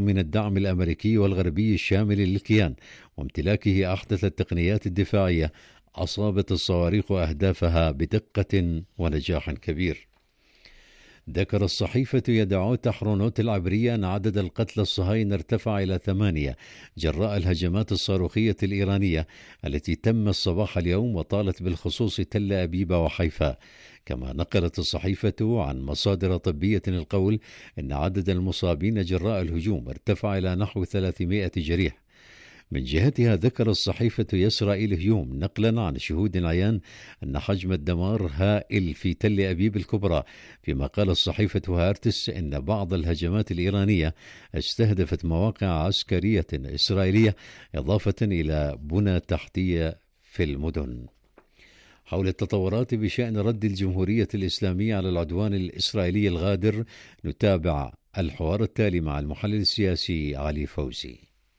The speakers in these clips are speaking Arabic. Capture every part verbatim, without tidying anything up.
من الدعم الأمريكي والغربي الشامل للكيان وامتلاكه أحدث التقنيات الدفاعية، أصابت الصواريخ أهدافها بدقة ونجاح كبير. ذكر الصحيفة يدعوت أحرونوت العبرية أن عدد القتلى الصهاينة ارتفع إلى ثمانية جراء الهجمات الصاروخية الإيرانية التي تمت صباح اليوم، وطالت بالخصوص تل أبيب وحيفا. كما نقلت الصحيفة عن مصادر طبية القول أن عدد المصابين جراء الهجوم ارتفع إلى نحو ثلاثمائة جريح. من جهتها ذكر الصحيفة يسرى الهيوم نقلا عن شهود عيان أن حجم الدمار هائل في تل أبيب الكبرى، فيما قال الصحيفة هارتس أن بعض الهجمات الإيرانية استهدفت مواقع عسكرية إسرائيلية إضافة إلى بنى تحتية في المدن. حول التطورات بشأن رد الجمهورية الإسلامية على العدوان الإسرائيلي الغادر، نتابع الحوار التالي مع المحلل السياسي علي فوزي.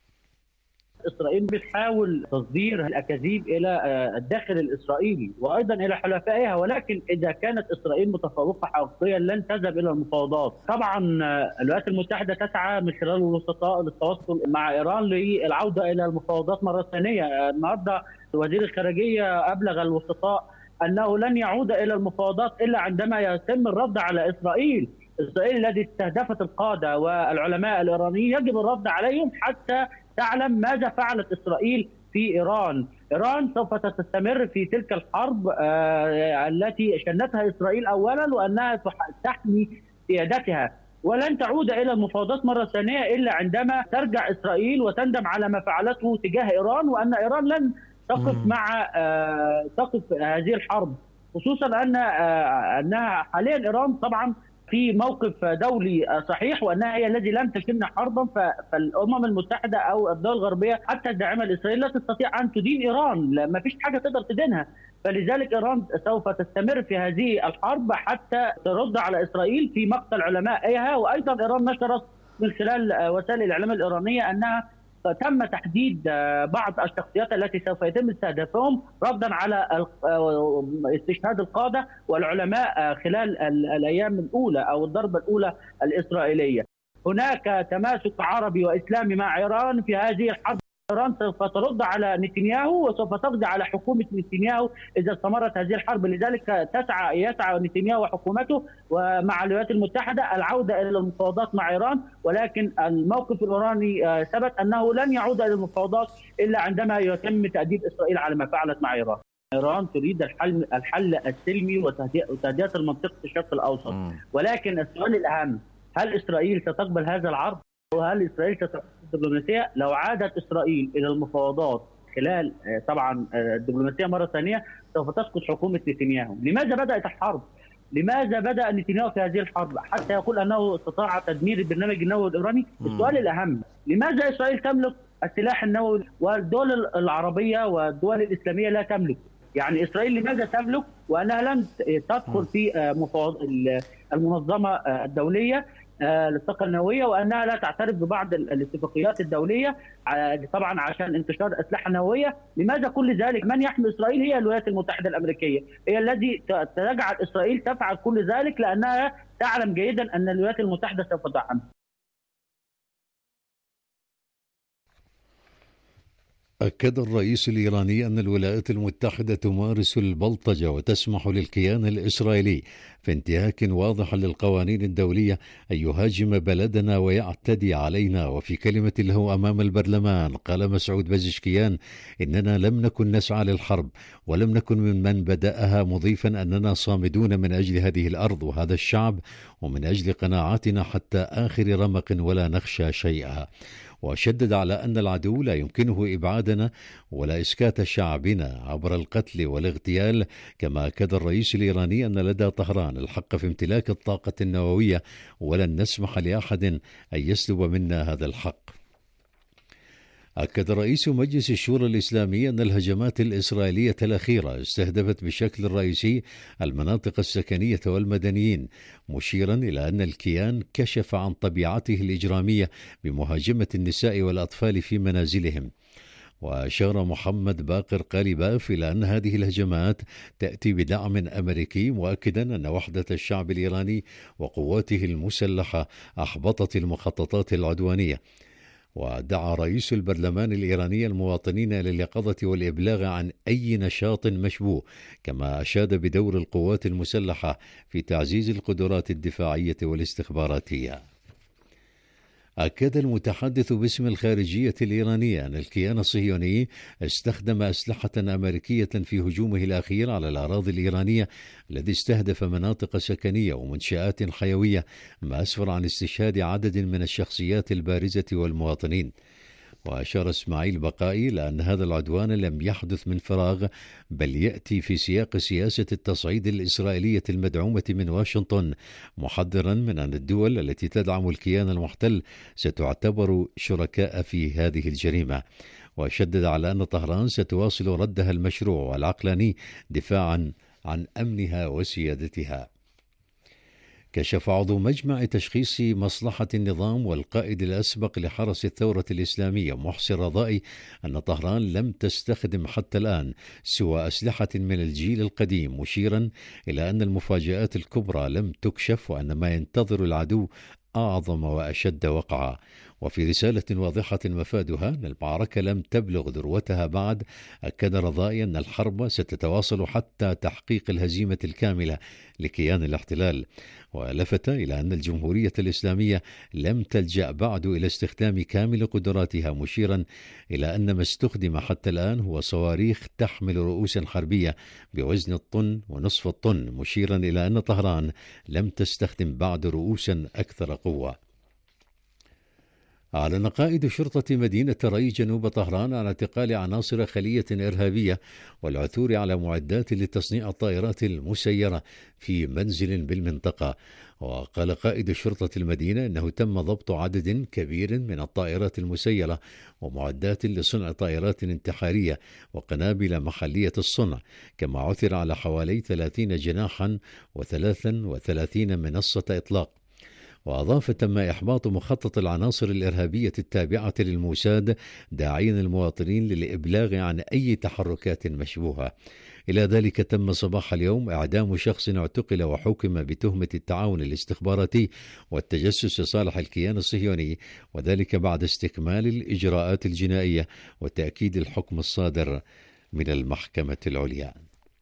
إسرائيل بتحاول تصدير الأكاذيب إلى الداخل الإسرائيلي وأيضا إلى حلفائها، ولكن إذا كانت إسرائيل متفوقة حقيقيا لن تذهب إلى المفاوضات. طبعا الولايات المتحدة تسعى من خلال الوسطاء للتواصل مع إيران للعودة إلى المفاوضات مرة ثانية. النهارده وزير الخارجية أبلغ الوسطاء أنه لن يعود إلى المفاوضات إلا عندما يتم الرد على إسرائيل. إسرائيل التي استهدفت القادة والعلماء الإيرانيين يجب الرد عليهم حتى تعلم ماذا فعلت إسرائيل في إيران. إيران سوف تستمر في تلك الحرب آه التي شنتها إسرائيل أولا، وأنها تحمي سيادتها، ولن تعود إلى المفاوضات مرة ثانية إلا عندما ترجع إسرائيل وتندم على ما فعلته تجاه إيران، وأن إيران لن تقف مع آه تقف هذه الحرب، خصوصا أن آه أنها حاليا إيران طبعا في موقف دولي صحيح، وأنها هي الذي لم تشن حربا، فالأمم المتحدة أو الدول الغربية حتى الداعمة لإسرائيل لا تستطيع أن تدين إيران، ما فيش حاجة تقدر تدينها. فلذلك إيران سوف تستمر في هذه الحرب حتى ترد على إسرائيل في مقتل علمائها. وأيضا إيران نشرت من خلال وسائل الإعلام الإيرانية أنها تم تحديد بعض الشخصيات التي سوف يتم استهدافهم ردا على استشهاد القادة والعلماء خلال الأيام الأولى أو الضربة الأولى الإسرائيلية. هناك تماسك عربي وإسلامي مع إيران في هذه الحرب. إيران سوف ترد على نتنياهو وسوف تقضي على حكومة نتنياهو إذا استمرت هذه الحرب. لذلك تسعى يسعى نتنياهو وحكومته ومع الولايات المتحدة العودة إلى المفاوضات مع إيران، ولكن الموقف الإيراني ثبت أنه لن يعود إلى المفاوضات إلا عندما يتم تأديب إسرائيل على ما فعلت مع إيران. إيران تريد الحل الحل السلمي وتهدئة المنطقة الشرق الأوسط، ولكن السؤال الأهم، هل إسرائيل ستقبل هذا العرض؟ وهل إسرائيل ستقبل الدبلوماسية؟ لو عادت إسرائيل إلى المفاوضات خلال طبعا الدبلوماسية مرة ثانية سوف تسقط حكومة نتنياهو. لماذا بدأت الحرب؟ لماذا بدأ نتنياهو في هذه الحرب حتى يقول أنه استطاع تدمير البرنامج النووي الإيراني؟ السؤال الأهم، لماذا إسرائيل تملك السلاح النووي والدول العربية والدول الإسلامية لا تملك؟ يعني إسرائيل لماذا تملك وأنها لم تدخل في المنظمة الدولية للطاقة النووية، وأنها لا تعترف ببعض الاتفاقيات الدولية طبعا عشان انتشار أسلحة نووية؟ لماذا كل ذلك؟ من يحمي إسرائيل؟ هي الولايات المتحدة الأمريكية، هي الذي تجعل إسرائيل تفعل كل ذلك، لأنها تعلم جيدا أن الولايات المتحدة سوف تدعمها. أكد الرئيس الإيراني أن الولايات المتحدة تمارس البلطجة وتسمح للكيان الإسرائيلي في انتهاك واضح للقوانين الدولية أن يهاجم بلدنا ويعتدي علينا. وفي كلمة له أمام البرلمان قال مسعود بزشكيان إننا لم نكن نسعى للحرب ولم نكن ممن بدأها، مضيفا أننا صامدون من أجل هذه الأرض وهذا الشعب ومن أجل قناعاتنا حتى آخر رمق ولا نخشى شيئا. وشدد على أن العدو لا يمكنه إبعادنا ولا إسكات شعبنا عبر القتل والاغتيال. كما أكد الرئيس الإيراني أن لدى طهران الحق في امتلاك الطاقة النووية ولن نسمح لأحد أن يسلب منا هذا الحق. أكد رئيس مجلس الشورى الإسلامي أن الهجمات الإسرائيلية الأخيرة استهدفت بشكل رئيسي المناطق السكنية والمدنيين، مشيرا إلى أن الكيان كشف عن طبيعته الإجرامية بمهاجمة النساء والأطفال في منازلهم. وأشار محمد باقر قالباف إلى أن هذه الهجمات تأتي بدعم أمريكي، مؤكدا أن وحدة الشعب الإيراني وقواته المسلحة أحبطت المخططات العدوانية. ودعا رئيس البرلمان الإيراني المواطنين إلى اليقظة والإبلاغ عن أي نشاط مشبوه، كما أشاد بدور القوات المسلحة في تعزيز القدرات الدفاعية والاستخباراتية. أكد المتحدث باسم الخارجية الإيرانية أن الكيان الصهيوني استخدم أسلحة أمريكية في هجومه الأخير على الأراضي الإيرانية الذي استهدف مناطق سكنية ومنشآت حيوية، ما أسفر عن استشهاد عدد من الشخصيات البارزة والمواطنين. وأشار إسماعيل بقائي إلى أن هذا العدوان لم يحدث من فراغ، بل يأتي في سياق سياسة التصعيد الإسرائيلية المدعومة من واشنطن، محذرا من أن الدول التي تدعم الكيان المحتل ستعتبر شركاء في هذه الجريمة. وشدد على أن طهران ستواصل ردها المشروع والعقلاني دفاعا عن أمنها وسيادتها. كشف عضو مجمع تشخيص مصلحة النظام والقائد الأسبق لحرس الثورة الإسلامية محسن رضائي أن طهران لم تستخدم حتى الآن سوى أسلحة من الجيل القديم، مشيرا إلى أن المفاجآت الكبرى لم تكشف وأن ما ينتظر العدو أعظم وأشد وقعا. وفي رسالة واضحة مفادها أن المعركة لم تبلغ ذروتها بعد، أكد رضائي أن الحرب ستتواصل حتى تحقيق الهزيمة الكاملة لكيان الاحتلال، ولفت إلى أن الجمهورية الإسلامية لم تلجأ بعد إلى استخدام كامل قدراتها، مشيرا إلى أن ما استخدم حتى الآن هو صواريخ تحمل رؤوسا حربية بوزن الطن ونصف الطن، مشيرا إلى أن طهران لم تستخدم بعد رؤوسا أكثر قوة. أعلن قائد شرطة مدينة ري جنوب طهران عن اعتقال عناصر خلية إرهابية والعثور على معدات لتصنيع الطائرات المسيرة في منزل بالمنطقة. وقال قائد شرطة المدينة أنه تم ضبط عدد كبير من الطائرات المسيرة ومعدات لصنع طائرات انتحارية وقنابل محلية الصنع، كما عثر على حوالي ثلاثين جناحا وثلاثا وثلاثين منصة إطلاق. وأضاف تم إحباط مخطط العناصر الإرهابية التابعة للموساد، داعيا المواطنين للإبلاغ عن أي تحركات مشبوهة. إلى ذلك تم صباح اليوم إعدام شخص اعتقل وحكم بتهمة التعاون الاستخباراتي والتجسس لصالح الكيان الصهيوني، وذلك بعد استكمال الإجراءات الجنائية وتأكيد الحكم الصادر من المحكمة العليا.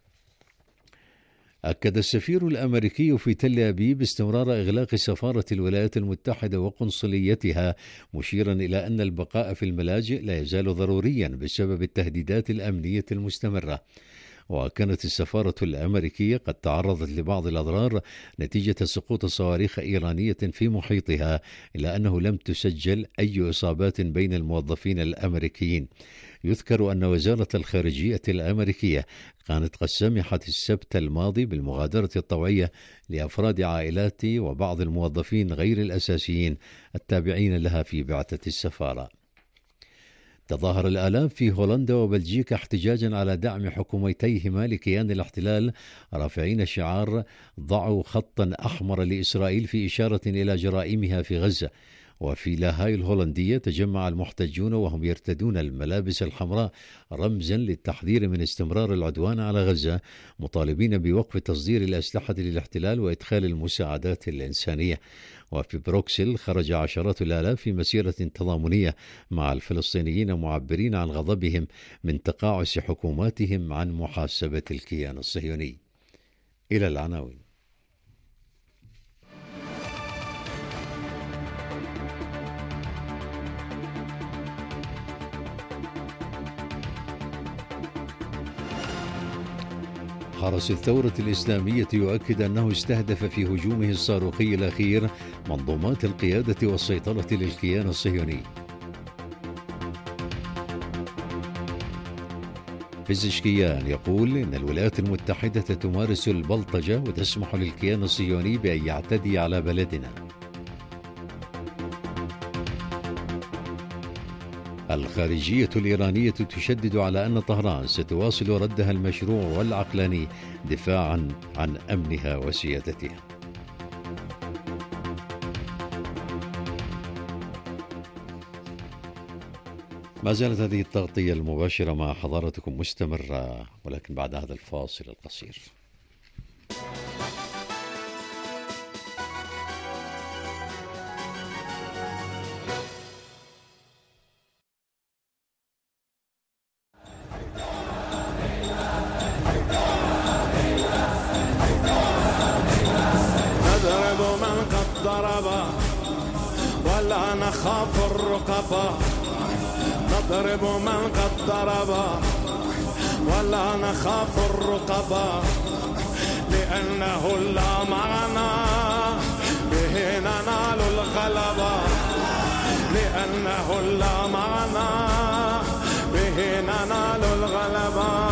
أكد السفير الأمريكي في تل أبيب استمرار إغلاق سفارة الولايات المتحدة وقنصليتها، مشيرا إلى أن البقاء في الملاجئ لا يزال ضروريا بسبب التهديدات الأمنية المستمرة. وكانت السفارة الأمريكية قد تعرضت لبعض الأضرار نتيجة سقوط صواريخ إيرانية في محيطها، إلا أنه لم تسجل أي إصابات بين الموظفين الأمريكيين. يذكر أن وزارة الخارجية الأمريكية كانت قد سمحت السبت الماضي بالمغادرة الطوعية لأفراد عائلات وبعض الموظفين غير الأساسيين التابعين لها في بعثة السفارة. تظاهر الآلاف في هولندا وبلجيكا احتجاجا على دعم حكومتيهما لكيان الاحتلال، رافعين شعار ضعوا خطا أحمر لإسرائيل في إشارة إلى جرائمها في غزة. وفي لاهاي الهولندية تجمع المحتجون وهم يرتدون الملابس الحمراء رمزا للتحذير من استمرار العدوان على غزة، مطالبين بوقف تصدير الأسلحة للاحتلال وإدخال المساعدات الإنسانية. وفي بروكسل خرج عشرات الآلاف في مسيرة تضامنية مع الفلسطينيين معبرين عن غضبهم من تقاعس حكوماتهم عن محاسبة الكيان الصهيوني. إلى العناوين. حرس الثورة الإسلامية يؤكد أنه استهدف في هجومه الصاروخي الأخير منظومات القيادة والسيطرة للكيان الصهيوني. بزشكيان يقول إن الولايات المتحدة تمارس البلطجة وتسمح للكيان الصهيوني بأن يعتدي على بلدنا. الخارجية الإيرانية تشدد على أن طهران ستواصل ردها المشروع والعقلاني دفاعا عن أمنها وسيادتها. ما زالت هذه التغطية المباشرة مع حضراتكم مستمرة، ولكن بعد هذا الفاصل القصير. نضرب من قد ضرب ولا نخاف الرقبة، نضرب من قد ضرب ولا نخاف الرقبة، لأنه لا معنا به ننال الغلبة، لأنه لا معنا به ننال الغلبة.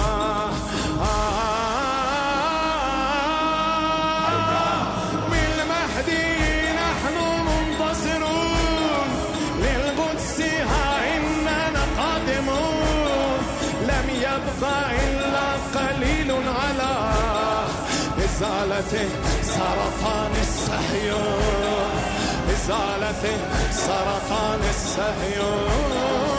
إلا قليل على إزالة سرطان الصهيون، إزالة سرطان الصهيون.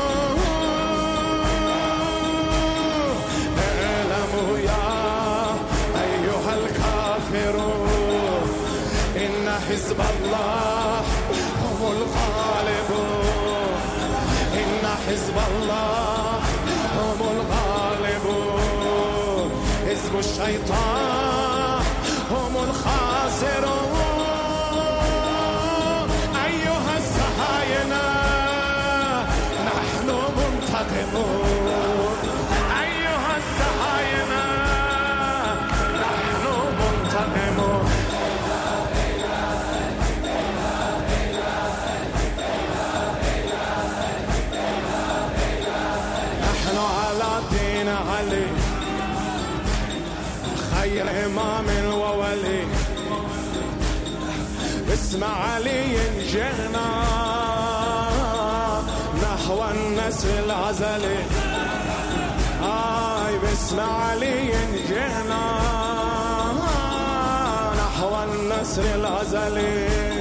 اعلموا يا أيها الكافرون إن حزب الله هم الغالبون، إن حزب الله هم الغالبون، حزب الشيطان هم الخاسرون. أيها الصهاينة نحن منتقمون، أيها الصهاينة نحن منتقمون. نحن على دين علي خير إمام وولي، باسم علي جئنا نحو النسر الأزلي، آي باسم علي جئنا نحو النسر الأزلي.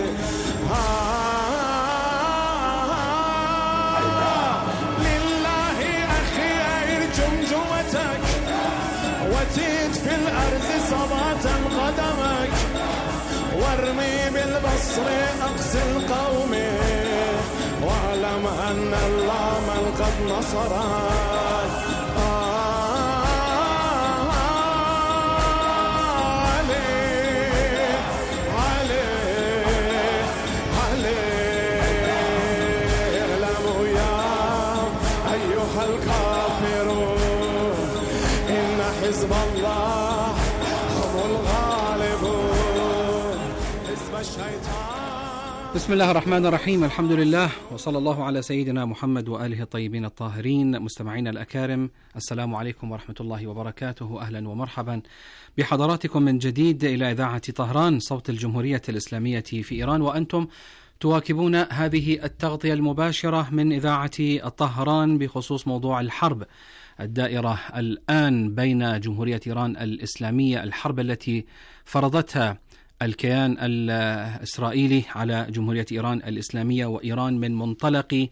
لله أخي أرجم جوتك وتيت في الأرض صبات قدمك، وارمي بالبصر أقصى القوم، واعلم أن الله من قد نصرك. علي علي علي اعلموا يا أيها الكافرون إن حزب الله هم الغالبون، حزب الشيطان. بسم الله الرحمن الرحيم، الحمد لله وصلى الله على سيدنا محمد وآله الطيبين الطاهرين. مستمعينا الأكارم، السلام عليكم ورحمة الله وبركاته، أهلا ومرحبا بحضراتكم من جديد إلى إذاعة طهران صوت الجمهورية الإسلامية في إيران، وأنتم تواكبون هذه التغطية المباشرة من إذاعة طهران بخصوص موضوع الحرب الدائرة الآن بين جمهورية إيران الإسلامية، الحرب التي فرضتها الكيان الإسرائيلي على جمهورية إيران الإسلامية، وإيران من منطلق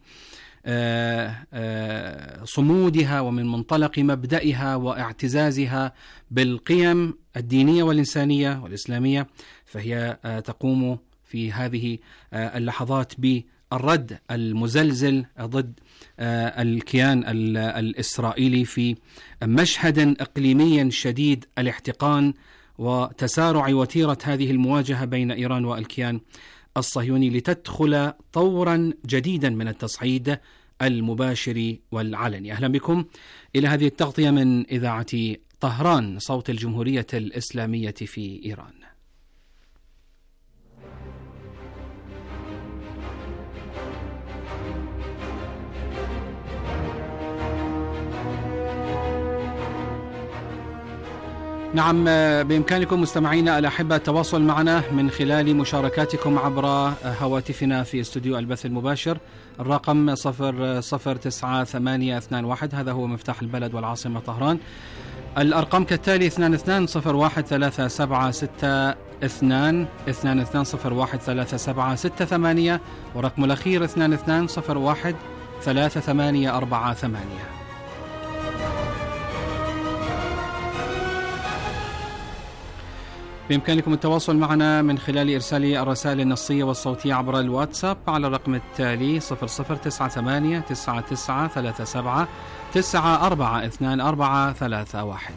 صمودها ومن منطلق مبدئها واعتزازها بالقيم الدينية والإنسانية والإسلامية، فهي تقوم في هذه اللحظات بالرد المزلزل ضد الكيان الإسرائيلي في مشهد إقليمي شديد الاحتقان وتسارع وتيرة هذه المواجهة بين إيران والكيان الصهيوني، لتدخل طورا جديدا من التصعيد المباشر والعلني. أهلا بكم إلى هذه التغطية من إذاعة طهران صوت الجمهورية الإسلامية في إيران. نعم، بإمكانكم مستمعينا الأحبة التواصل معنا من خلال مشاركاتكم عبر هواتفنا في استوديو البث المباشر. الرقم صفر صفر تسعة ثمانية اثنان واحد، هذا هو مفتاح البلد والعاصمة طهران. الأرقام كالتالي: اثنان اثنان صفر واحد ثلاثة سبعة ستة اثنان، اثنان اثنان صفر واحد ثلاثة سبعة ستة ثمانية، ورقم الأخير اثنان اثنان صفر واحد ثلاثة ثمانية أربعة ثمانية. بإمكانكم التواصل معنا من خلال إرسال الرسائل النصية والصوتية عبر الواتساب على الرقم التالي صفر صفر تسعة ثمانية تسعة تسعة ثلاثة سبعة تسعة أربعة اثنان أربعة ثلاثة واحد.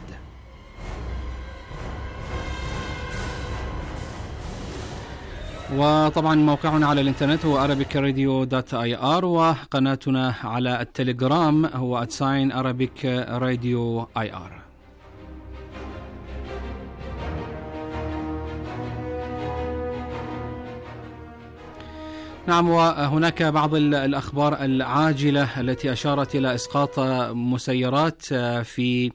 وطبعا موقعنا على الانترنت هو arabic radio dot i r، وقناتنا على التليجرام هو @sign arabic radio i r. نعم، وهناك بعض الأخبار العاجلة التي أشارت إلى إسقاط مسيرات في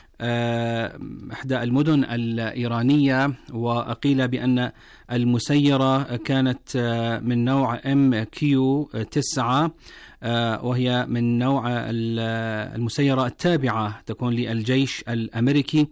إحدى المدن الإيرانية، وقيل بأن المسيرة كانت من نوع إم كيو تسعة، وهي من نوع المسيرة التابعة تكون للجيش الأمريكي،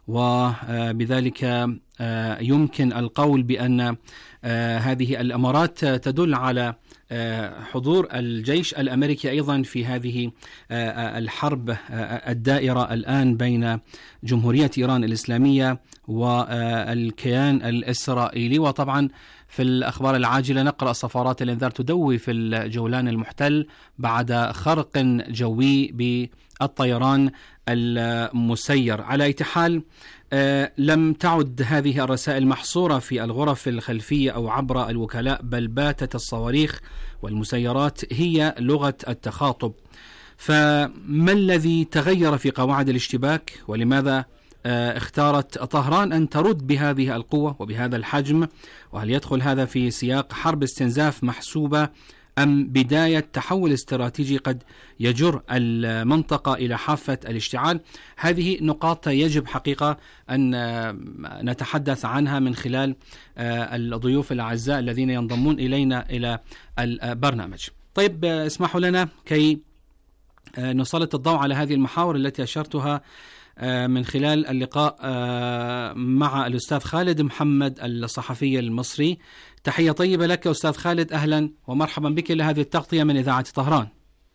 وبذلك يمكن القول بأن هذه الأمارات تدل على حضور الجيش الأمريكي أيضا في هذه الحرب الدائرة الآن بين جمهورية إيران الإسلامية والكيان الإسرائيلي. وطبعا في الأخبار العاجلة نقرأ صفارات الإنذار تدوي في الجولان المحتل بعد خرق جوي بالطيران المسير. على أي حال أه لم تعد هذه الرسائل محصورة في الغرف الخلفية أو عبر الوكلاء، بل باتت الصواريخ والمسيرات هي لغة التخاطب. فما الذي تغير في قواعد الاشتباك، ولماذا أه اختارت طهران أن ترد بهذه القوة وبهذا الحجم؟ وهل يدخل هذا في سياق حرب استنزاف محسوبة أم بداية تحول استراتيجي قد يجر المنطقة إلى حافة الاشتعال؟ هذه نقاط يجب حقيقة أن نتحدث عنها من خلال الضيوف الأعزاء الذين ينضمون إلينا إلى البرنامج. طيب، اسمحوا لنا كي نسلط الضوء على هذه المحاور التي أشرتها من خلال اللقاء مع الأستاذ خالد محمد الصحفي المصري. تحية طيبة لك أستاذ خالد، أهلا ومرحبا بك لهذه التغطية من إذاعة طهران.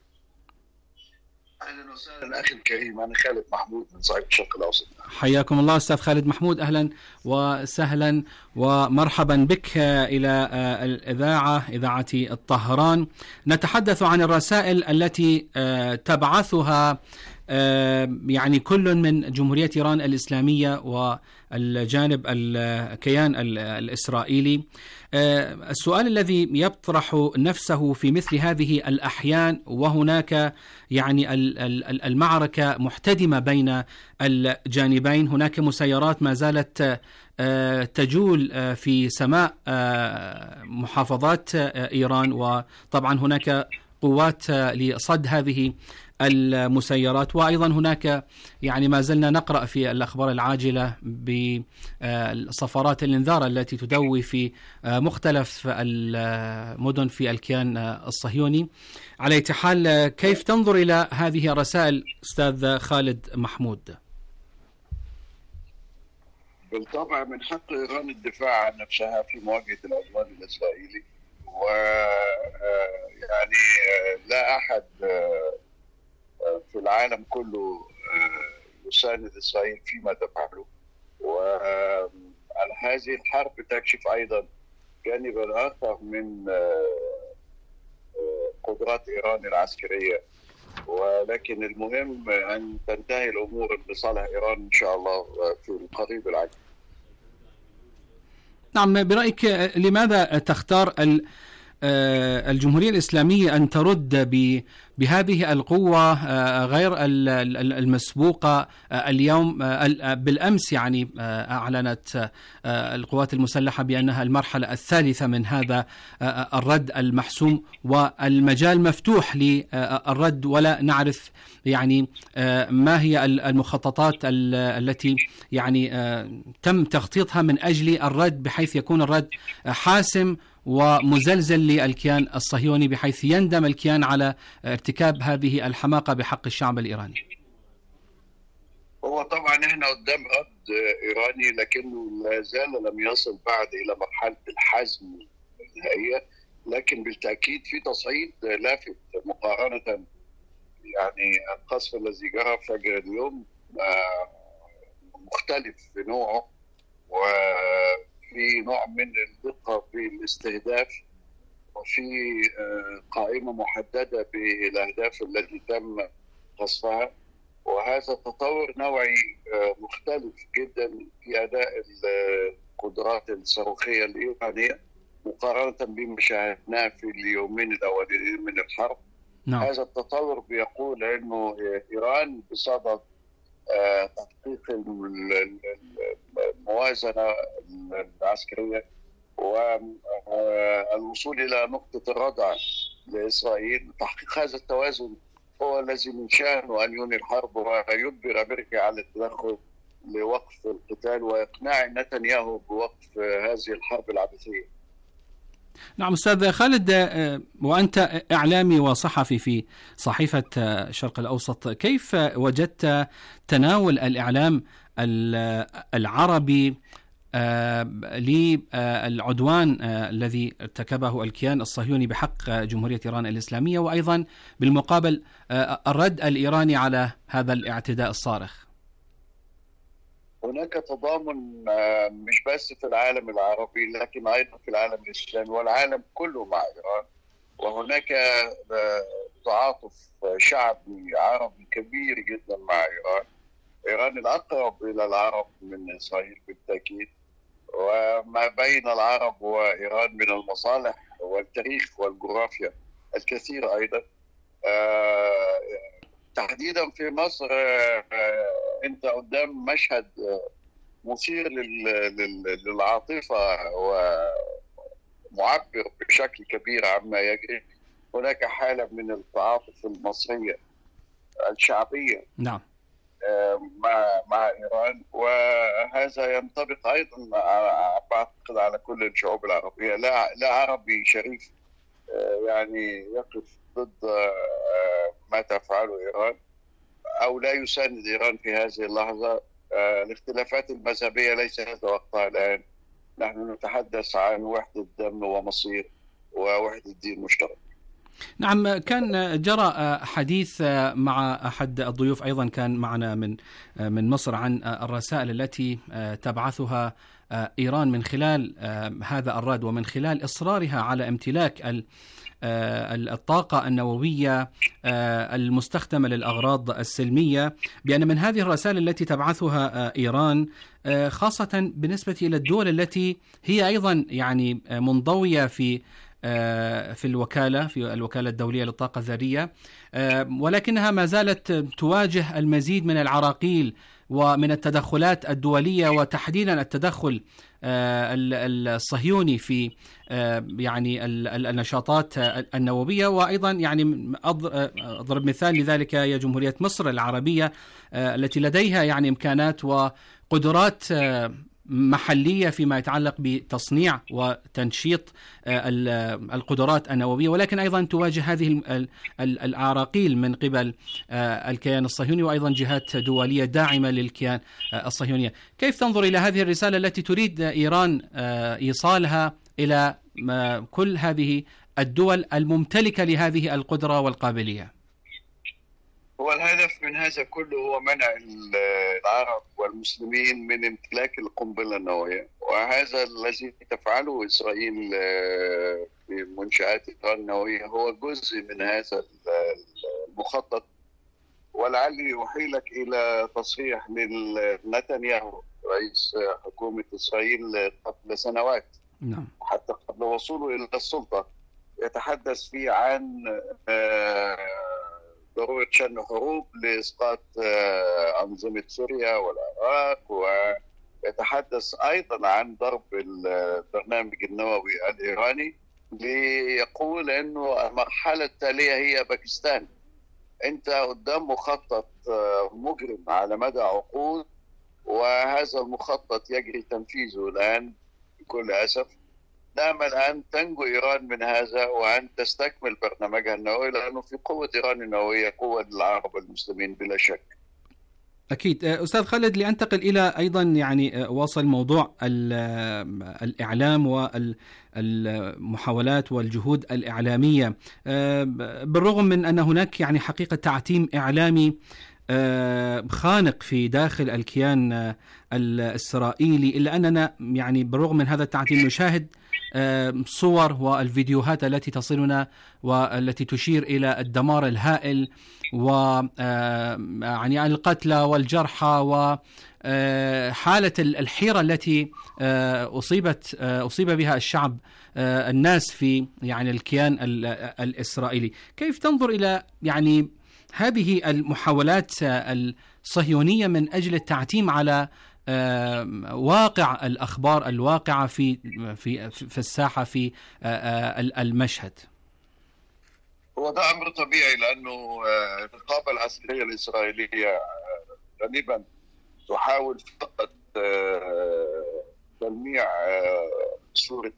أهلا وسهلا أخي الكريم، أنا خالد محمود من صعيد الشرق الأوسط. حياكم الله أستاذ خالد محمود، أهلا وسهلا ومرحبا بك إلى الإذاعة إذاعة الطهران. نتحدث عن الرسائل التي تبعثها يعني كل من جمهورية إيران الإسلامية والجانب الكيان الإسرائيلي. السؤال الذي يطرح نفسه في مثل هذه الأحيان وهناك يعني المعركة محتدمة بين الجانبين، هناك مسيرات ما زالت تجول في سماء محافظات إيران، وطبعا هناك قوات لصد هذه المسيرات، وأيضا هناك يعني ما زلنا نقرأ في الأخبار العاجلة بصفارات الإنذار التي تدوي في مختلف المدن في الكيان الصهيوني. على أي حال، كيف تنظر إلى هذه الرسائل أستاذ خالد محمود؟ بالطبع من حق إيران الدفاع عن نفسها في مواجهة العدوان الإسرائيلي، ويعني لا أحد في العالم كله يساند إسرائيل فيما تفعله. وهذه الحرب تكشف أيضا جانبا آخر من قدرات إيران العسكرية، ولكن المهم أن تنتهي الأمور بصالح إيران إن شاء الله في القريب العاجل. نعم، برأيك لماذا تختار الجمهورية الإسلامية أن ترد بهذه القوة غير المسبوقة اليوم؟ بالأمس يعني أعلنت القوات المسلحة بأنها المرحلة الثالثة من هذا الرد المحسوم، والمجال مفتوح للرد، ولا نعرف يعني ما هي المخططات التي يعني تم تخطيطها من أجل الرد، بحيث يكون الرد حاسم ومزلزل للكيان الصهيوني، بحيث يندم الكيان على ارتكاب هذه الحماقة بحق الشعب الإيراني. هو طبعا احنا قدام رد إيراني، لكنه لا زال لم يصل بعد إلى مرحلة الحزم النهائية، لكن بالتأكيد في تصعيد لافت مقارنة. يعني القصف الذي جرى فجر اليوم مختلف في نوعه، وفي نوع من الدقة في الاستهداف، وفي قائمة محددة بالأهداف التي تم قصفها. وهذا تطور نوعي مختلف جدا في أداء القدرات الصاروخية الإيرانية مقارنة بما شاهدناه في اليومين الأولين من الحرب. نعم. هذا التطور بيقول أنه إيران بصدد تحقيق الموازنة العسكرية والوصول إلى نقطة الردع لإسرائيل. تحقيق هذا التوازن هو الذي من شأنه أن ينهي الحرب ويجبر أمريكا على التدخل لوقف القتال وإقناع نتنياهو بوقف هذه الحرب العبثية. نعم أستاذ خالد، وأنت إعلامي وصحفي في صحيفة الشرق الأوسط، كيف وجدت تناول الإعلام العربي للعدوان الذي ارتكبه الكيان الصهيوني بحق جمهورية إيران الإسلامية، وأيضا بالمقابل الرد الإيراني على هذا الاعتداء الصارخ؟ هناك تضامن مش بس في العالم العربي لكن أيضا في العالم الإسلامي والعالم كله مع إيران، وهناك تعاطف شعبي عربي كبير جدا مع إيران. إيران الأقرب إلى العرب من إسرائيل بالتأكيد، وما بين العرب وإيران من المصالح والتاريخ والجغرافيا الكثير أيضا. تحديدا في مصر أنت قدام مشهد مثير للعاطفة ومعبر بشكل كبير عما يجري. هناك حالة من التعاطف المصرية الشعبية نعم مع مع إيران، وهذا ينطبق أيضا أعتقد على كل الشعوب العربية. لا لا عربي شريف يعني يقف ضد ما تفعله إيران أو لا يساند إيران في هذه اللحظة. الاختلافات المذهبية ليس هذا وقتها الآن. نحن نتحدث عن وحدة دم ومصير ووحدة دين مشترك. نعم، كان جرى حديث مع أحد الضيوف أيضا كان معنا من من مصر عن الرسائل التي تبعثها إيران من خلال هذا الرد ومن خلال إصرارها على امتلاك الطاقة النووية المستخدمة للأغراض السلمية، بأن من هذه الرسائل التي تبعثها إيران خاصة بالنسبة إلى الدول التي هي أيضا يعني منضوية في في الوكالة في الوكالة الدولية للطاقة الذرية، ولكنها ما زالت تواجه المزيد من العراقيل ومن التدخلات الدولية، وتحديدا التدخل الصهيوني في يعني النشاطات النووية. وأيضا يعني أضرب مثال لذلك هي جمهورية مصر العربية التي لديها يعني إمكانات وقدرات محلية فيما يتعلق بتصنيع وتنشيط القدرات النووية، ولكن أيضا تواجه هذه العراقيل من قبل الكيان الصهيوني وأيضا جهات دولية داعمة للكيان الصهيونية. كيف تنظر إلى هذه الرسالة التي تريد إيران إيصالها إلى كل هذه الدول الممتلكة لهذه القدرة والقابلية؟ هو الهدف من هذا كله هو منع العرب والمسلمين من امتلاك القنبلة النووية، وهذا الذي تفعله إسرائيل في منشآت إيران النووية هو جزء من هذا المخطط. ولعلي أحيلك إلى تصريح لنتنياهو رئيس حكومة إسرائيل قبل سنوات نعم. حتى قبل وصوله إلى السلطة، يتحدث فيه عن ضرورة شن حروب لإسقاط أنظمة سوريا والعراق، ويتحدث أيضا عن ضرب البرنامج النووي الإيراني، ليقول أنه المرحلة التالية هي باكستان. أنت قدام مخطط مجرم على مدى عقود، وهذا المخطط يجري تنفيذه الآن بكل أسف. نأمل أن تنجو إيران من هذا وأن تستكمل برنامجها النووي، لأنه في قوة إيران النووية قوة للعرب والمسلمين بلا شك. أكيد. أستاذ خالد، لأنتقل إلى أيضا يعني وصل موضوع الإعلام والمحاولات والجهود الإعلامية، بالرغم من أن هناك يعني حقيقة تعتيم إعلامي خانق في داخل الكيان الإسرائيلي، إلا أننا يعني بالرغم من هذا التعتيم نشاهد صور والفيديوهات التي تصلنا والتي تشير إلى الدمار الهائل و يعني القتلى والجرحى وحالة الحيرة التي أصيبت أصيب بها الشعب الناس في يعني الكيان الإسرائيلي. كيف تنظر إلى يعني هذه المحاولات الصهيونية من أجل التعتيم على واقع الأخبار الواقعة في في في الساحة في المشهد؟ هو ده أمر طبيعي، لأنه الرقابة العسكرية الإسرائيلية غالبا تحاول فقط تلميع صورة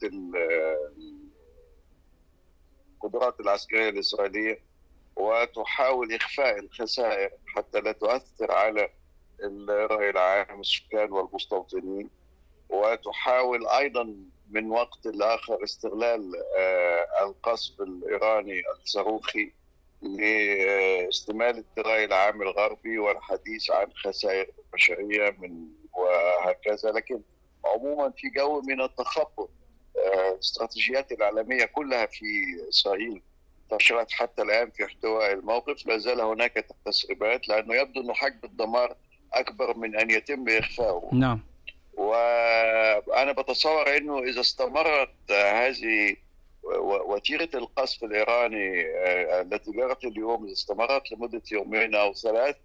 القدرات العسكرية الإسرائيلية، وتحاول إخفاء الخسائر حتى لا تؤثر على الرأي العام السكان والمستوطنين، وتحاول أيضا من وقت لآخر استغلال القصف الإيراني الصاروخي لاستمالة الرأي العام الغربي والحديث عن خسائر بشرية من وهكذا. لكن عموما في جو من التخبط، الاستراتيجيات الإعلامية كلها في إسرائيل فشلت حتى الآن في احتواء الموقف. لا زال هناك تسريبات، لأنه يبدو أن حجم الدمار أكبر من أن يتم إخفاؤه. نعم. وأنا بتصور أنه إذا استمرت هذه وتيرة القصف الإيراني التي جرت اليوم، إذا استمرت لمدة يومين أو ثلاث،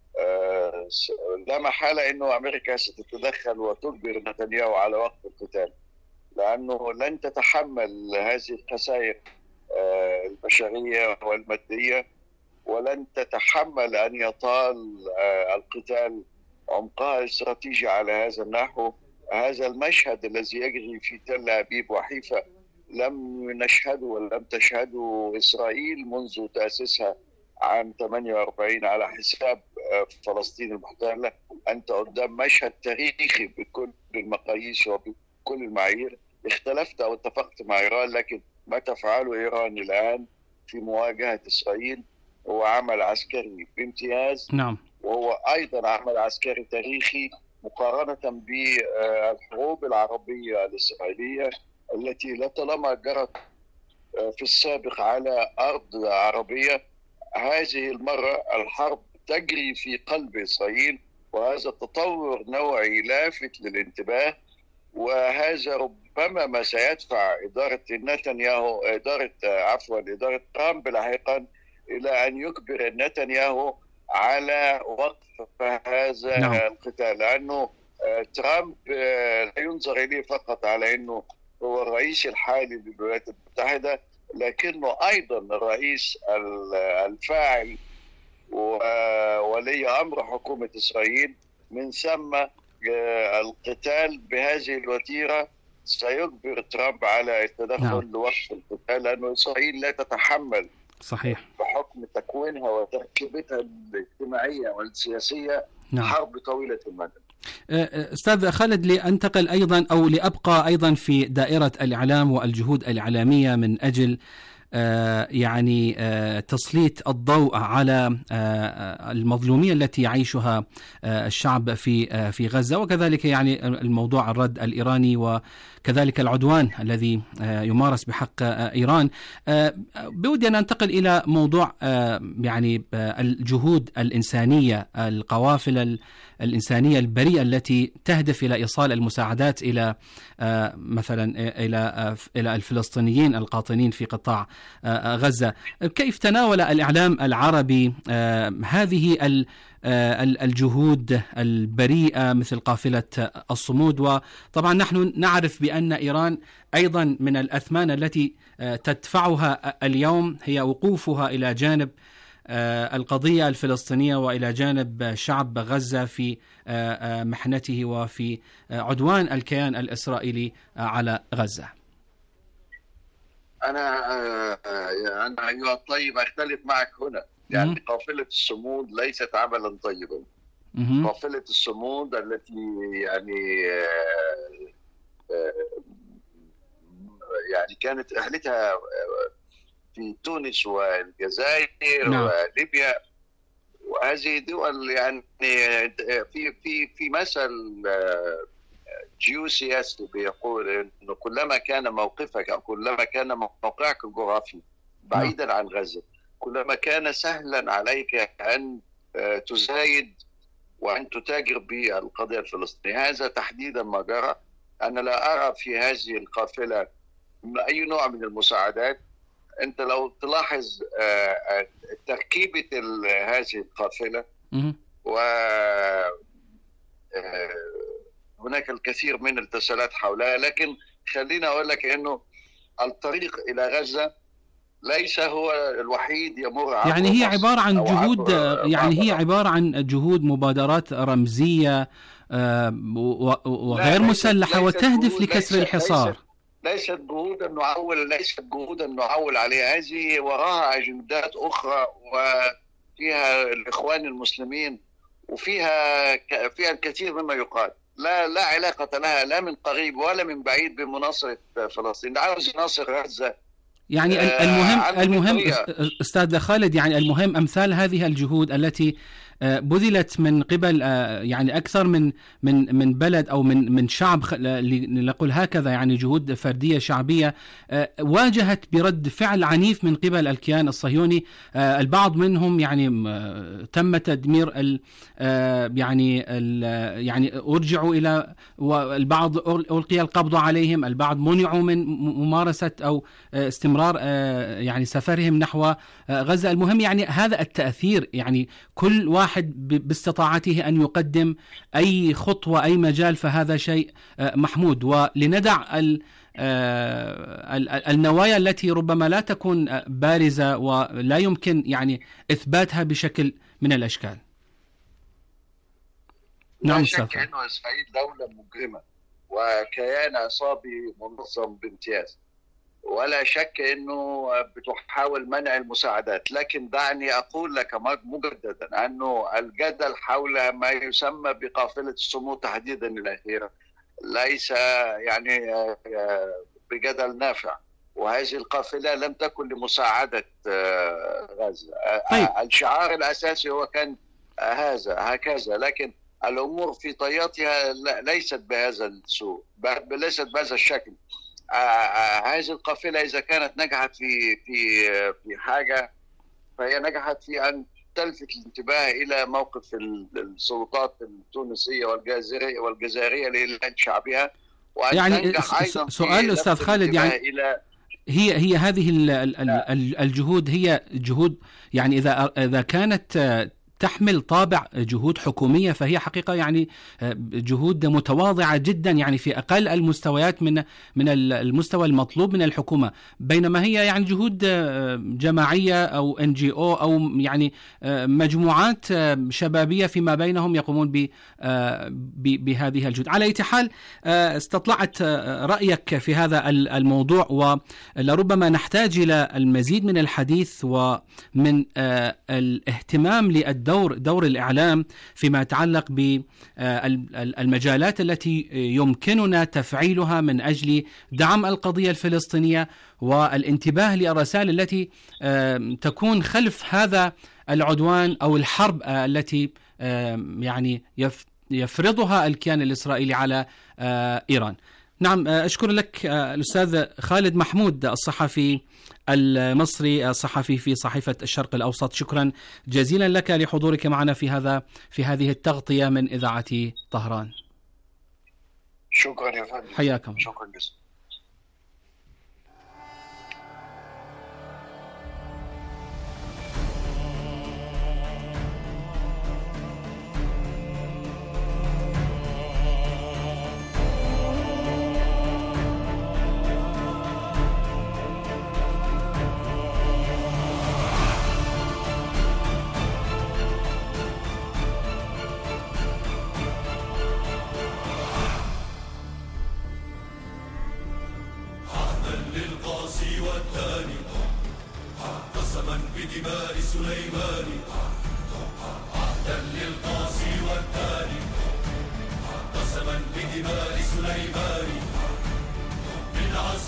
لا محالة أنه أمريكا ستتدخل وتجبر نتنياهو على وقف القتال، لأنه لن تتحمل هذه الخسائر البشرية والمادية، ولن تتحمل أن يطال القتال عمقها الاستراتيجي على هذا النحو. هذا المشهد الذي يجري في تل أبيب وحيفا لم نشهده ولم تشهده إسرائيل منذ تأسيسها عام ثمانية وأربعين على حساب فلسطين المحتلة. أنت قدام مشهد تاريخي بكل المقاييس وبكل المعايير. اختلفت أو اتفقت مع إيران، لكن ما تفعله إيران الآن في مواجهة إسرائيل هو عمل عسكري بامتياز. نعم. وهو أيضا عمل عسكري تاريخي مقارنة بالحروب العربية الإسرائيلية التي لطالما جرت في السابق على أرض عربية. هذه المرة الحرب تجري في قلب إسرائيل، وهذا تطور نوعي لافت للانتباه، وهذا ربما ما سيدفع إدارة نتنياهو إدارة عفوا إدارة ترامب لاحقا إلى أن يجبر نتنياهو على وقف هذا نعم. القتال، لأنه ترامب لا ينظر إليه فقط على أنه هو الرئيس الحالي للولايات المتحدة، لكنه أيضا الرئيس الفاعل وولي أمر حكومة إسرائيل. من ثم القتال بهذه الوتيرة سيجبر ترامب على التدخل نعم. لوقف القتال، لأنه إسرائيل لا تتحمل صحيح بحكم تكوينها وتركيبتها الاجتماعية والسياسية نعم. حرب طويلة المدى. أستاذ خالد، لأنتقل أيضا أو لأبقى أيضا في دائرة الإعلام والجهود الإعلامية من أجل يعني تسليط الضوء على المظلومية التي يعيشها الشعب في في غزة، وكذلك يعني الموضوع الرد الإيراني وكذلك العدوان الذي يمارس بحق إيران. بودي أن أنتقل إلى موضوع يعني الجهود الإنسانية، القوافل الإنسانية البريئة التي تهدف إلى إيصال المساعدات إلى مثلا إلى إلى الفلسطينيين القاطنين في قطاع غزة. كيف تناول الإعلام العربي هذه الجهود البريئة مثل قافلة الصمود؟ وطبعا نحن نعرف بأن إيران أيضا من الأثمان التي تدفعها اليوم هي وقوفها إلى جانب القضية الفلسطينية وإلى جانب شعب غزة في محنته وفي عدوان الكيان الإسرائيلي على غزة. أنا أنا أيها الطيب أختلف معك هنا، يعني قافلة الصمود ليست عملا طيبا. قافلة الصمود التي يعني يعني كانت رحلتها في تونس والجزائر نعم. وليبيا، وهذه دول يعني في في في مثل جيوسياسي بيقول انه كلما كان موقفك او كلما كان موقعك الجغرافي بعيدا عن غزة كلما كان سهلا عليك ان تزايد وان تتاجر بالقضية الفلسطينية. هذا تحديدا ما جرى. انا لا ارى في هذه القافلة اي نوع من المساعدات. انت لو تلاحظ تركيبة هذه القافلة و هناك الكثير من التساؤلات حولها، لكن خلينا اقول لك انه الطريق الى غزة ليس هو الوحيد يمر عبر يعني هي عبارة عن جهود يعني هي عبر. عبارة عن جهود مبادرات رمزية وغير مسلحة وتهدف لكسر الحصار. ليست جهودا نعول ليست جهودا نعول عليها. هذه وراها أجندات أخرى وفيها الإخوان المسلمين وفيها فيها الكثير مما يقال. لا لا علاقة لها لا من قريب ولا من بعيد بمناصرة فلسطين. عاوز يناصر غزة يعني المهم المهم أستاذ خالد، يعني المهم أمثال هذه الجهود التي بذلت من قبل يعني أكثر من من من بلد أو من من شعب، نقول هكذا، يعني جهود فردية شعبية واجهت برد فعل عنيف من قبل الكيان الصهيوني. البعض منهم يعني تم تدمير ال يعني ال يعني أرجعوا إلى، والبعض ألقي القبض عليهم، البعض منعوا من ممارسة أو استمرار يعني سفرهم نحو غزة. المهم يعني هذا التأثير، يعني كل واحد باستطاعته أن يقدم أي خطوة أي مجال فهذا شيء محمود، ولندع النوايا التي ربما لا تكون بارزة ولا يمكن يعني إثباتها بشكل من الأشكال. نعم. لا شك أنه إسرائيل دولة مجرمة وكيان عصابي منظم بامتياز، ولا شك أنه بتحاول منع المساعدات، لكن دعني أقول لك مجددا أنه الجدل حول ما يسمى بقافلة الصمود تحديدا الأخيرة ليس يعني بجدل نافع، وهذه القافلة لم تكن لمساعدة غزة. طيب. الشعار الأساسي هو كان هذا هكذا، لكن الأمور في طياتها ليست بهذا السوء، ليست بهذا الشكل. هذه القافلة إذا كانت نجحت في في في حاجة فهي نجحت في أن تلفت الانتباه إلى موقف السلطات التونسية والجزائرية والجزائرية لإعلان شعبها، وأن يعني تنجح أيضا سؤال أستاذ خالد، يعني إلى هي هي هذه الجهود هي جهود يعني إذا إذا كانت تحمل طابع جهود حكومية فهي حقيقة يعني جهود متواضعة جدا، يعني في أقل المستويات من من المستوى المطلوب من الحكومة، بينما هي يعني جهود جماعية أو إن جي أو أو يعني مجموعات شبابية فيما بينهم يقومون بهذه الجهود. على أي حال استطلعت رأيك في هذا الموضوع، ولربما نحتاج إلى المزيد من الحديث ومن الاهتمام للدور دور دور الإعلام فيما يتعلق بالمجالات التي يمكننا تفعيلها من أجل دعم القضية الفلسطينية والانتباه للرسائل التي تكون خلف هذا العدوان أو الحرب التي يعني يفرضها الكيان الإسرائيلي على إيران. نعم، أشكر لك الأستاذ خالد محمود الصحفي المصري الصحفي في صحيفة الشرق الأوسط، شكرا جزيلا لك لحضورك معنا في هذا في هذه التغطية من إذاعة طهران. شكرا يا فندم. حياكم. شكرا جزيلا. بدماء سليمان عهدا للقاسي والتاني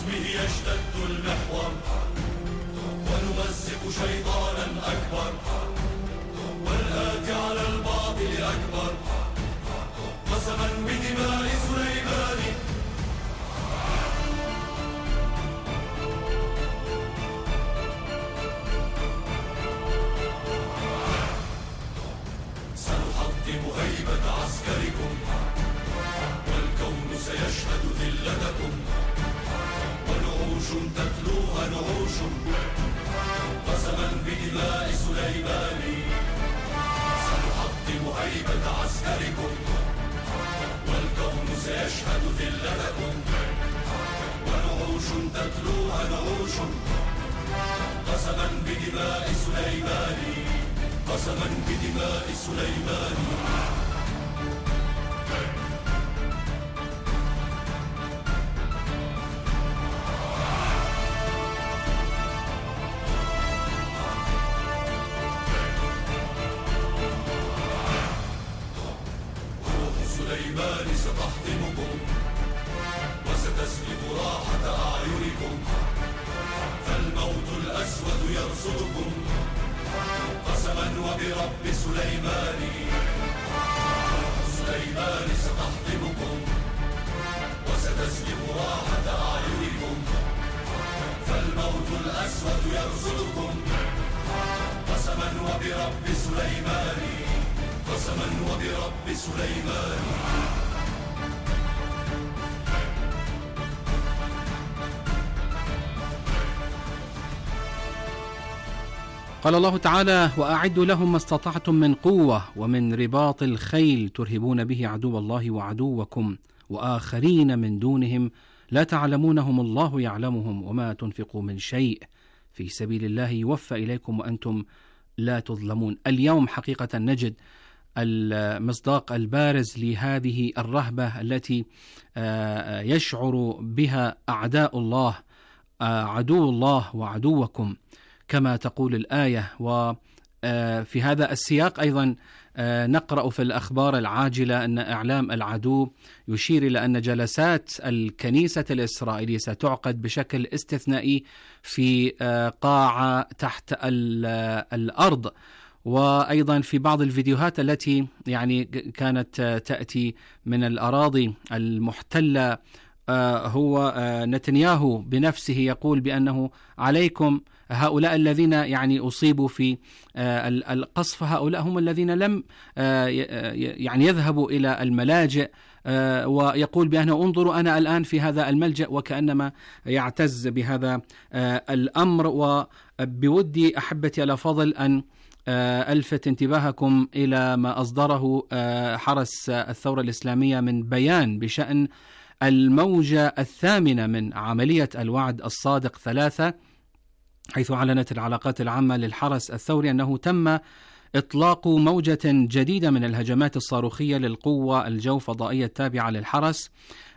باسمه يشتد المحور ونمزق شيطانا أكبر والآتي على الباطل أكبر قسما بدماء سليمان. سنحطم هيبة عسكركم والكون سيشهد ذلتكم ونعوش تتلوها نعوش قسما بدماء سليمان. سنحطم هيبة عسكركم والكون سيشهد ذلتكم ونعوش تتلوها نعوش قسما بدماء سليمان قسما بدماء سليمان. سليمان ستحطمكم وستسلب راحة أعينكم فالموت الأسود يرصدكم قسما وبرب سليمان. سليمان ستحطمكم وستسلب راحة أعينكم فالموت الأسود يرصدكم قسما وبرب سليمان قسما وبرب سليمان. قال الله تعالى: وأعدوا لهم ما استطعتم من قوة ومن رباط الخيل ترهبون به عدو الله وعدوكم وآخرين من دونهم لا تعلمونهم الله يعلمهم وما تنفقوا من شيء في سبيل الله يوفى إليكم وأنتم لا تظلمون. اليوم حقيقة نجد المصداق البارز لهذه الرهبة التي يشعر بها أعداء الله، عدو الله وعدوكم كما تقول الآية. وفي هذا السياق أيضا نقرأ في الأخبار العاجلة أن إعلام العدو يشير إلى أن جلسات الكنيسة الإسرائيلية ستعقد بشكل استثنائي في قاعة تحت الأرض. وأيضا في بعض الفيديوهات التي يعني كانت تأتي من الأراضي المحتلة هو نتنياهو بنفسه يقول بأنه عليكم هؤلاء الذين يعني أصيبوا في القصف، هؤلاء هم الذين لم يعني يذهبوا إلى الملاجئ، ويقول بأنه انظروا أنا الآن في هذا الملجأ، وكأنما يعتز بهذا الأمر. وبودي أحبتي الأفاضل أن ألفت انتباهكم إلى ما أصدره حرس الثورة الإسلامية من بيان بشأن الموجة الثامنة من عملية الوعد الصادق ثلاثة، حيث أعلنت العلاقات العامة للحرس الثوري أنه تم إطلاق موجة جديدة من الهجمات الصاروخية للقوة الجوفضائية التابعة للحرس،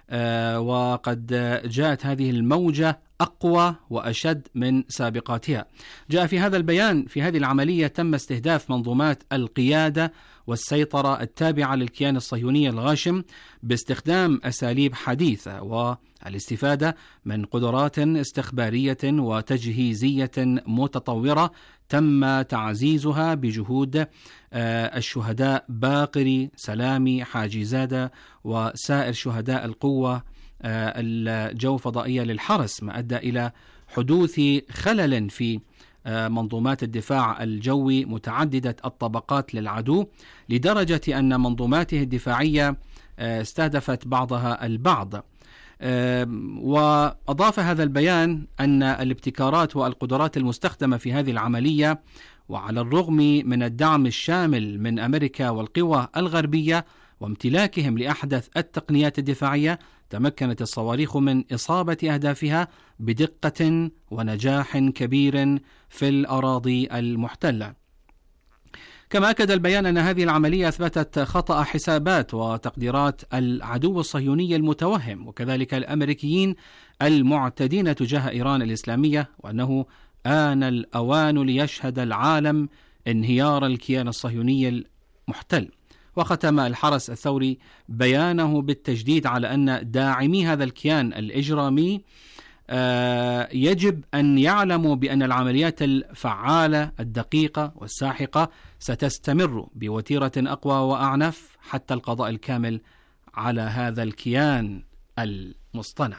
وقد جاءت هذه الموجة أقوى وأشد من سابقاتها. جاء في هذا البيان: في هذه العملية تم استهداف منظومات القيادة والسيطرة التابعة للكيان الصهيوني الغاشم باستخدام أساليب حديثة والاستفادة من قدرات استخبارية وتجهيزية متطورة تم تعزيزها بجهود الشهداء باقري، سلامي، حاجي زادة وسائر شهداء القوة الجوفضائية للحرس، ما أدى إلى حدوث خلل في منظومات الدفاع الجوي متعددة الطبقات للعدو، لدرجة أن منظوماته الدفاعية استهدفت بعضها البعض. وأضاف هذا البيان أن الابتكارات والقدرات المستخدمة في هذه العملية، وعلى الرغم من الدعم الشامل من أمريكا والقوى الغربية وامتلاكهم لأحدث التقنيات الدفاعية، تمكنت الصواريخ من إصابة أهدافها بدقة ونجاح كبير في الأراضي المحتلة. كما أكد البيان أن هذه العملية أثبتت خطأ حسابات وتقديرات العدو الصهيوني المتوهم وكذلك الأمريكيين المعتدين تجاه إيران الإسلامية، وأنه آن الأوان ليشهد العالم انهيار الكيان الصهيوني المحتل. وختم الحرس الثوري بيانه بالتجديد على أن داعمي هذا الكيان الإجرامي يجب أن يعلموا بأن العمليات الفعالة الدقيقة والساحقة ستستمر بوتيرة أقوى وأعنف حتى القضاء الكامل على هذا الكيان المصطنع.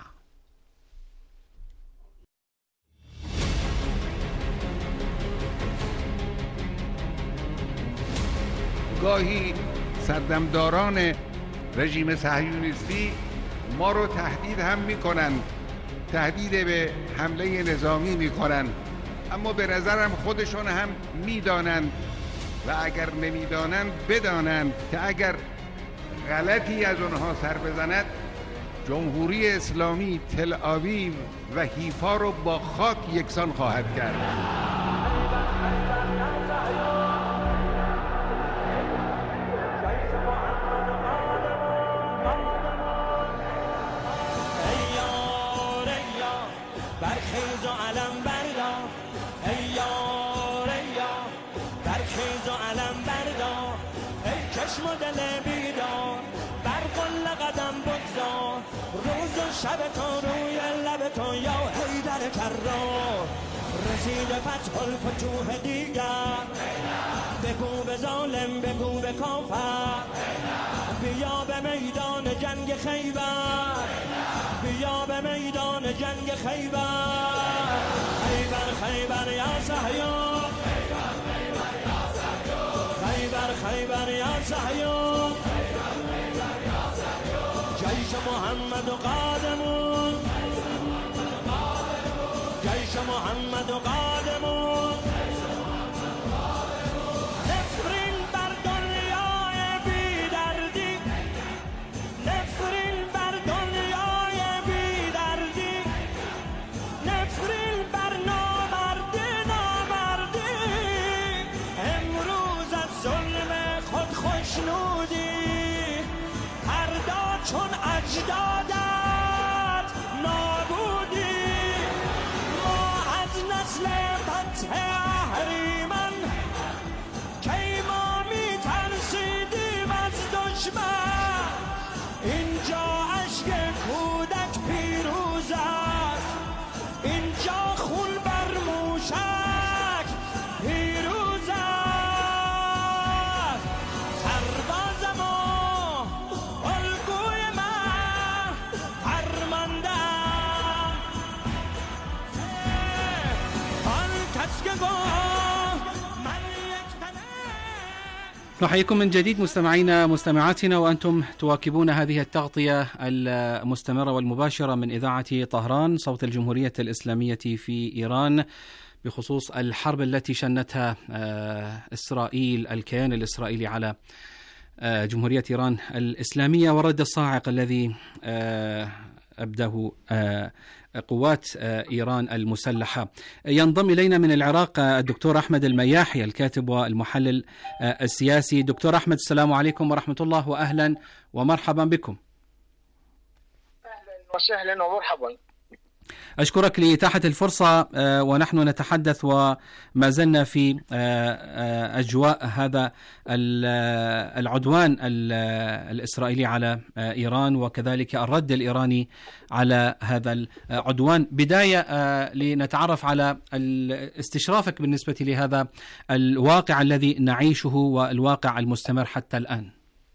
گاهی سردمداران رژیم صهیونیستی ما رو تهدید هم میکنن، تهدید به حمله نظامی میکنن، اما به نظرم خودشون هم میدانند و اگر نمیدانند بدانند که اگر غلطی از اونها سر بزند جمهوری اسلامی تل آویو و حیفا رو با خاک یکسان خواهد کرد. شب تو روی لب تو یا حیدر کرار رسید فتح الفتوح دیگر، بگو به ظالم بگو به کافر بیا به میدان جنگ خیبر، بیا به میدان جنگ خیبر. خیبر خیبر یا صهیون، خیبر خیبر یا صهیون، جیش محمد و قادمون، جیش محمد و قادمون. نفرین بر دنیای بی دردی، نفرین بر دنیای بی دردی، نفرین بر نامردی نامردی. امروز از ظلم خود خوشنودی، فردا چون اجدادت نابودی. ما از نسل فتح اهریمن کی ما می ترسیدیم از دشمن. اینجا اشک کودک پیروز است، اینجا خون بر موشک پیروز است. سرباز ما الگوی من فرماندم، آن کس که گفت من یک تنه. نحييكم من جديد مستمعينا مستمعاتنا، وأنتم تواكبون هذه التغطية المستمرة والمباشرة من إذاعة طهران صوت الجمهورية الإسلامية في إيران بخصوص الحرب التي شنتها إسرائيل، الكيان الإسرائيلي على جمهورية إيران الإسلامية، والرد الصاعق الذي أبداه قوات إيران المسلحة. ينضم إلينا من العراق الدكتور أحمد المياحي الكاتب والمحلل السياسي. دكتور أحمد، السلام عليكم ورحمة الله، وأهلا ومرحبا بكم. أهلا وسهلا ومرحبا. أشكرك لإتاحة الفرصة، ونحن نتحدث وما زلنا في أجواء هذا العدوان الإسرائيلي على إيران، وكذلك الرد الإيراني على هذا العدوان. بداية لنتعرف على استشرافك بالنسبة لهذا الواقع الذي نعيشه والواقع المستمر حتى الآن.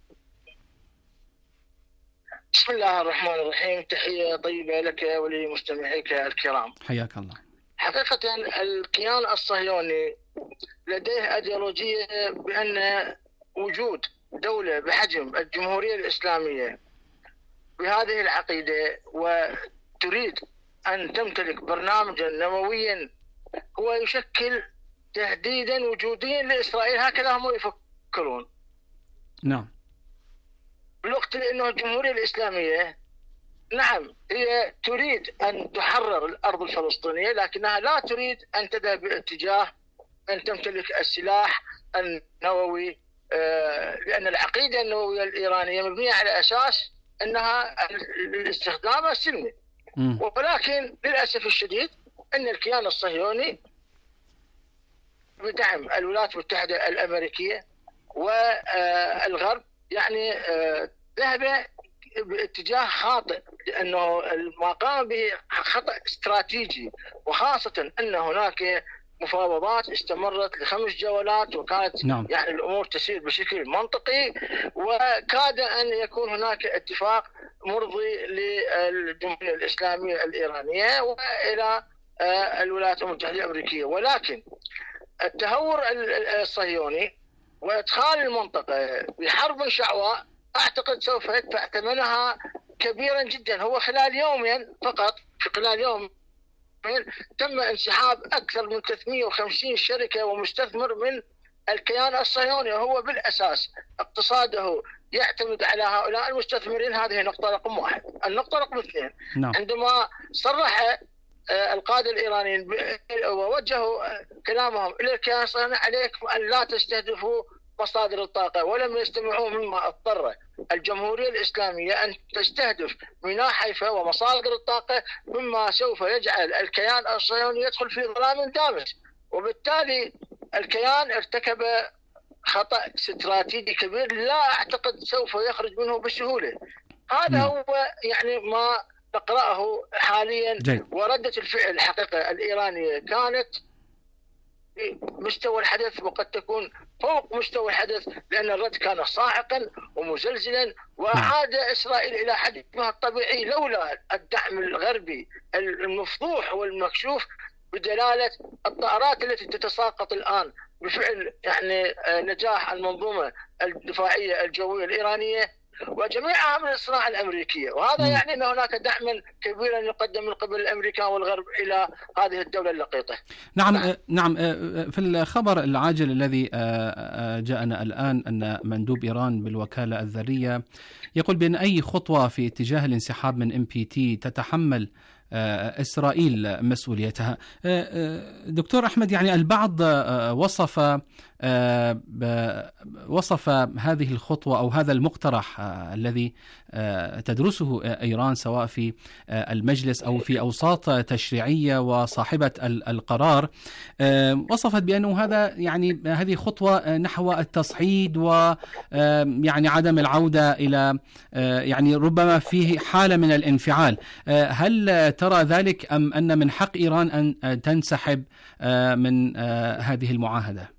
بسم الله الرحمن الرحيم. تحية طيبة لك ولمستمعيك الكرام. حياك الله. حقيقة الكيان الصهيوني لديه أيديولوجية بأن وجود دولة بحجم الجمهورية الإسلامية بهذه العقيدة وتريد أن تمتلك برنامجا نوويا هو يشكل تهديدا وجوديا لإسرائيل، هكذا هم يفكرون. نعم. بالوقت لأنه الجمهورية الإسلامية نعم هي تريد أن تحرر الأرض الفلسطينية، لكنها لا تريد أن تذهب باتجاه أن تمتلك السلاح النووي، لأن العقيدة النووية الإيرانية مبنية على أساس أنها الاستخدام السلمي. ولكن للأسف الشديد أن الكيان الصهيوني بدعم الولايات المتحدة الأمريكية والغرب يعني ذهب باتجاه خاطئ، لأنه ما قام به خطأ استراتيجي، وخاصة أن هناك مفاوضات استمرت لخمس جولات، وكانت نعم. يعني الأمور تسير بشكل منطقي، وكاد أن يكون هناك اتفاق مرضي للجمهورية الإسلامية الإيرانية وإلى الولايات المتحدة الأمريكية. ولكن التهور الصهيوني وإدخال المنطقة بحرب شعواء أعتقد سوف يدفع ثمنها كبيرا جدا. هو خلال يومين فقط، في خلال يوم تم انسحاب أكثر من ثلاثمئة وخمسين شركة ومستثمر من الكيان الصهيوني، وهو بالأساس اقتصاده يعتمد على هؤلاء المستثمرين. هذه نقطة رقم واحد. النقطة رقم اثنين، نعم. عندما صرح القادة الإيرانيين ووجهوا كلامهم إلى الكيان الصهيوني عليكم أن لا تستهدفوا مصادر الطاقة، ولم يستمعوا، مما اضطر الجمهورية الإسلامية أن تستهدف ميناء حيفا ومصادر الطاقة، مما سوف يجعل الكيان الصهيوني يدخل في ظلام دامس. وبالتالي الكيان ارتكب خطأ استراتيجي كبير لا أعتقد سوف يخرج منه بسهولة. هذا هو يعني ما نقرأه حاليا. جيد. وردة الفعل الحقيقة الإيرانية كانت مستوى الحدث، وقد تكون فوق مستوى الحدث، لأن الرد كان صاعقا ومزلزلا، وعاد إسرائيل إلى حجمها الطبيعي لولا الدعم الغربي المفضوح والمكشوف بدلالة الطائرات التي تتساقط الآن بفعل يعني نجاح المنظومة الدفاعية الجوية الإيرانية وجميعها من الصناعة الأمريكية. وهذا يعني أن هناك دعما كبيرا يقدم من قبل الأمريكان والغرب إلى هذه الدولة اللقيطة. نعم. نعم. نعم. في الخبر العاجل الذي جاءنا الآن أن مندوب إيران بالوكالة الذرية يقول بأن أي خطوة في اتجاه الانسحاب من إم بي تي تتحمل إسرائيل مسؤوليتها. دكتور أحمد، يعني البعض وصف وصف هذه الخطوة أو هذا المقترح الذي تدرسه إيران سواء في المجلس أو في أوساط تشريعية وصاحبة القرار، وصفت بأنه هذا يعني هذه خطوة نحو التصعيد ويعني عدم العودة إلى يعني ربما فيه حالة من الانفعال. هل ترى ذلك أم أن من حق إيران أن تنسحب من هذه المعاهدة؟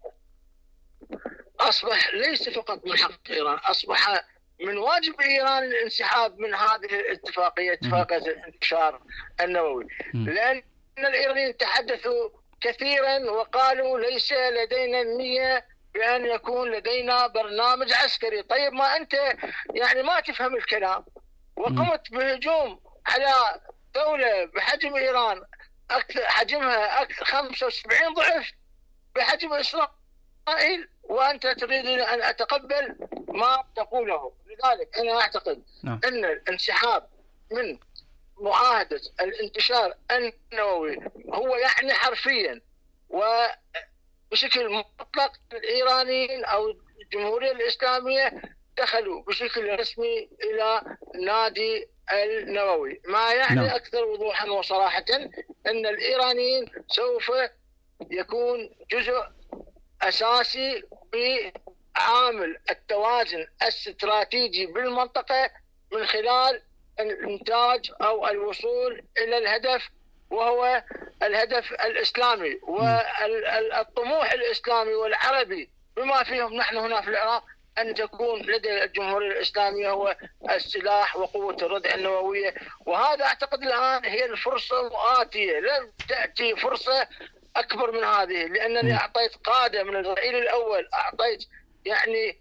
أصبح ليس فقط من حق إيران، أصبح من واجب إيران الانسحاب من هذه الاتفاقية، اتفاقية الانتشار النووي، لأن الإيرانيين تحدثوا كثيرا وقالوا ليس لدينا النية بأن يكون لدينا برنامج عسكري. طيب ما أنت يعني ما تفهم الكلام وقمت بهجوم على دولة بحجم إيران، أكثر حجمها أكثر خمسة وسبعين ضعف بحجم إسرائيل، وأنت تريد أن أتقبل ما تقوله. لذلك أنا أعتقد نعم. أن الانسحاب من معاهدة الانتشار النووي هو يعني حرفيا وبشكل مطلق الإيرانيين أو الجمهورية الإسلامية دخلوا بشكل رسمي إلى نادي النووي، ما يعني نعم. أكثر وضوحا وصراحة أن الإيرانيين سوف يكون جزء أساسي بعامل التوازن الاستراتيجي بالمنطقة من خلال الإنتاج أو الوصول إلى الهدف، وهو الهدف الإسلامي والطموح الإسلامي والعربي بما فيهم نحن هنا في العراق، أن تكون لدى الجمهورية الإسلامية هو السلاح وقوة الردع النووية. وهذا أعتقد الآن هي الفرصة مؤاتية، لن تأتي فرصة أكبر من هذه، لأنني أعطيت قادة من الرحيل الأول، أعطيت يعني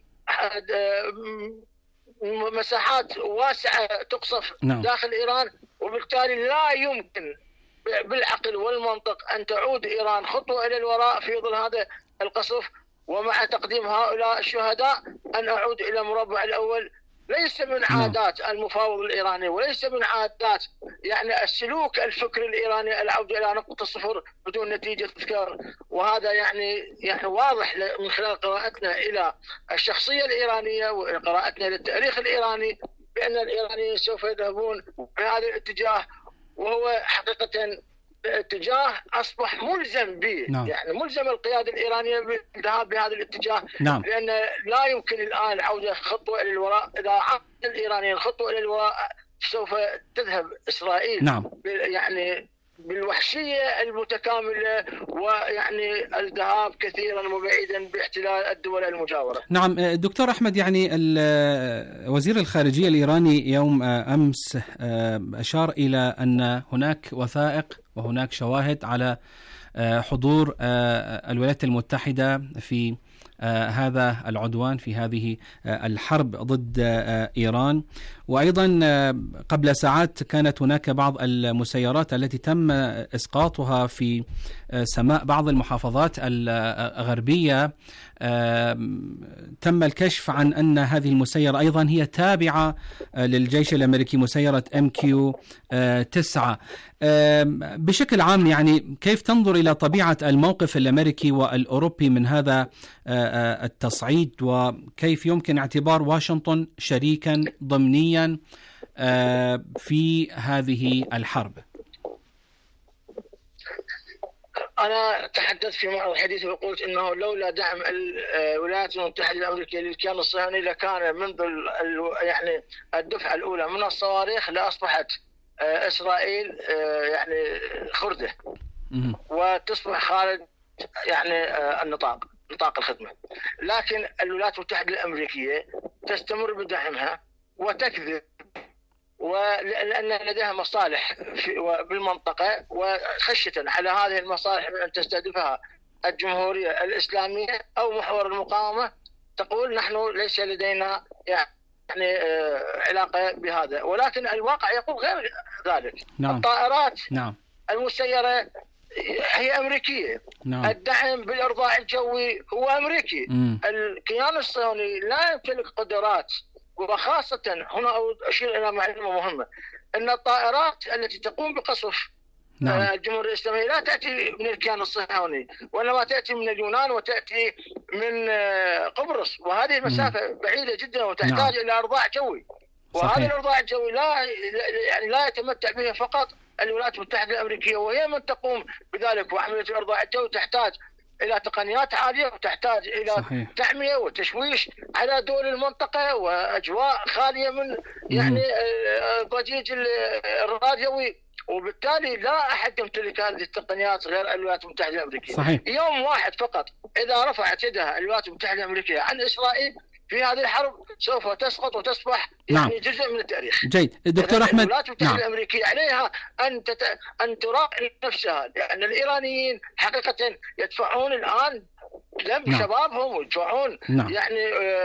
مساحات واسعة تقصف نعم. داخل إيران، وبالتالي لا يمكن بالعقل والمنطق أن تعود إيران خطوة إلى الوراء في ظل هذا القصف. ومع تقديم هؤلاء الشهداء أن أعود إلى المربع الأول ليس من عادات المفاوض الإيراني، وليس من عادات يعني السلوك الفكري الإيراني العودة إلى نقطة الصفر بدون نتيجة تذكار. وهذا يعني يعني واضح من خلال قراءتنا إلى الشخصية الإيرانية وقراءتنا للتاريخ الإيراني بأن الإيرانيين سوف يذهبون بهذا الاتجاه، وهو حقيقة اتجاه أصبح ملزم به. نعم. يعني ملزم القيادة الإيرانية بالذهاب بهذا الاتجاه. نعم. لأن لا يمكن الآن العودة خطوة إلى الوراء إذا الإيرانيين خطوة إلى الوراء سوف تذهب إسرائيل نعم. يعني بالوحشية المتكاملة، ويعني الذهاب كثيرا وبعيدا باحتلال الدول المجاورة. نعم دكتور أحمد، يعني وزير الخارجية الإيراني يوم أمس أشار إلى أن هناك وثائق وهناك شواهد على حضور الولايات المتحدة في هذا العدوان، في هذه الحرب ضد إيران. وأيضا قبل ساعات كانت هناك بعض المسيرات التي تم إسقاطها في سماء بعض المحافظات الغربية، تم الكشف عن أن هذه المسيرة أيضا هي تابعة للجيش الأمريكي، مسيرة إم كيو تسعة. بشكل عام يعني كيف تنظر إلى طبيعة الموقف الأمريكي والأوروبي من هذا التصعيد، وكيف يمكن اعتبار واشنطن شريكا ضمنيا في هذه الحرب؟ أنا تحدثت في معرض الحديث وقلت أنه لولا دعم الولايات المتحدة الأمريكية للكيان الصهيوني لكان منذ يعني الدفعة الأولى من الصواريخ لأصبحت إسرائيل يعني خردة وتصبح خارج يعني النطاق نطاق الخدمة. لكن الولايات المتحدة الأمريكية تستمر بدعمها وتكذب، ولأن لديها مصالح بالمنطقة، وخشية على هذه المصالح من أن تستهدفها الجمهورية الإسلامية أو محور المقاومة تقول نحن ليس لدينا يعني علاقة بهذا. ولكن الواقع يقول غير ذلك. نعم. الطائرات نعم. المسيرة هي أمريكية. نعم. الدعم بالإرضاء الجوي هو أمريكي. مم. الكيان الصهيوني لا يمتلك قدرات، وخاصة هنا أشير إلى معلومة مهمة، أن الطائرات التي تقوم بقصف نعم. الجمهورية الإسلامية لا تأتي من الكيان الصهيوني، وإنما تأتي من اليونان وتأتي من قبرص، وهذه مسافة بعيدة جدا وتحتاج نعم. إلى إرضاء جوي. وهذا الإرضاء الجوي لا يعني لا يتمتع به فقط الولايات المتحدة الأمريكية، وهي من تقوم بذلك. وعملية الإرضاء الجوي تحتاج إلى تقنيات عالية، وتحتاج إلى صحيح. تحمية وتشويش على دول المنطقة، وأجواء خالية من يعني ضجيج الراديوي، وبالتالي لا أحد يمتلك هذه التقنيات غير الولايات المتحدة الأمريكية. صحيح. يوم واحد فقط إذا رفعت يدها الولايات المتحدة الأمريكية عن إسرائيل في هذه الحرب سوف تسقط وتصبح يعني نعم. جزء من التاريخ. جيد دكتور أحمد. الولايات المتحدة نعم. الأمريكية عليها أن تت... أن تراقب نفسها، لأن الإيرانيين حقيقة يدفعون الآن دم نعم. شبابهم، ويدفعون نعم. يعني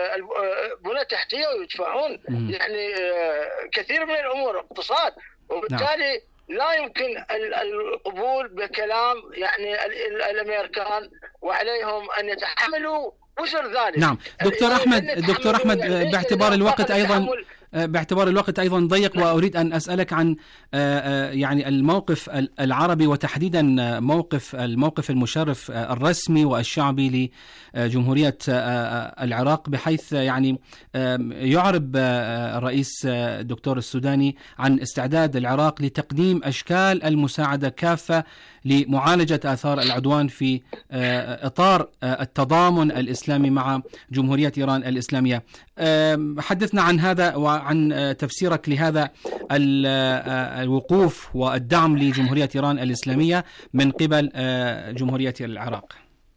بنى تحتية، ويدفعون مم. يعني كثير من الأمور اقتصاد، وبالتالي نعم. لا يمكن القبول بكلام يعني الأمريكان، وعليهم أن يتحملوا وزر ذلك. نعم دكتور أحمد، دكتور أحمد يعني باعتبار الوقت أيضا باعتبار الوقت أيضا ضيق، وأريد أن أسألك عن يعني الموقف العربي، وتحديدا موقف الموقف المشرف الرسمي والشعبي لجمهورية العراق، بحيث يعني يعرب الرئيس الدكتور السوداني عن استعداد العراق لتقديم أشكال المساعدة كافة لمعالجة آثار العدوان في إطار التضامن الإسلامي مع جمهورية إيران الإسلامية. حدثنا عن هذا وعن تفسيرك لهذا الوقوف والدعم لجمهورية إيران الإسلامية من قبل جمهورية العراق.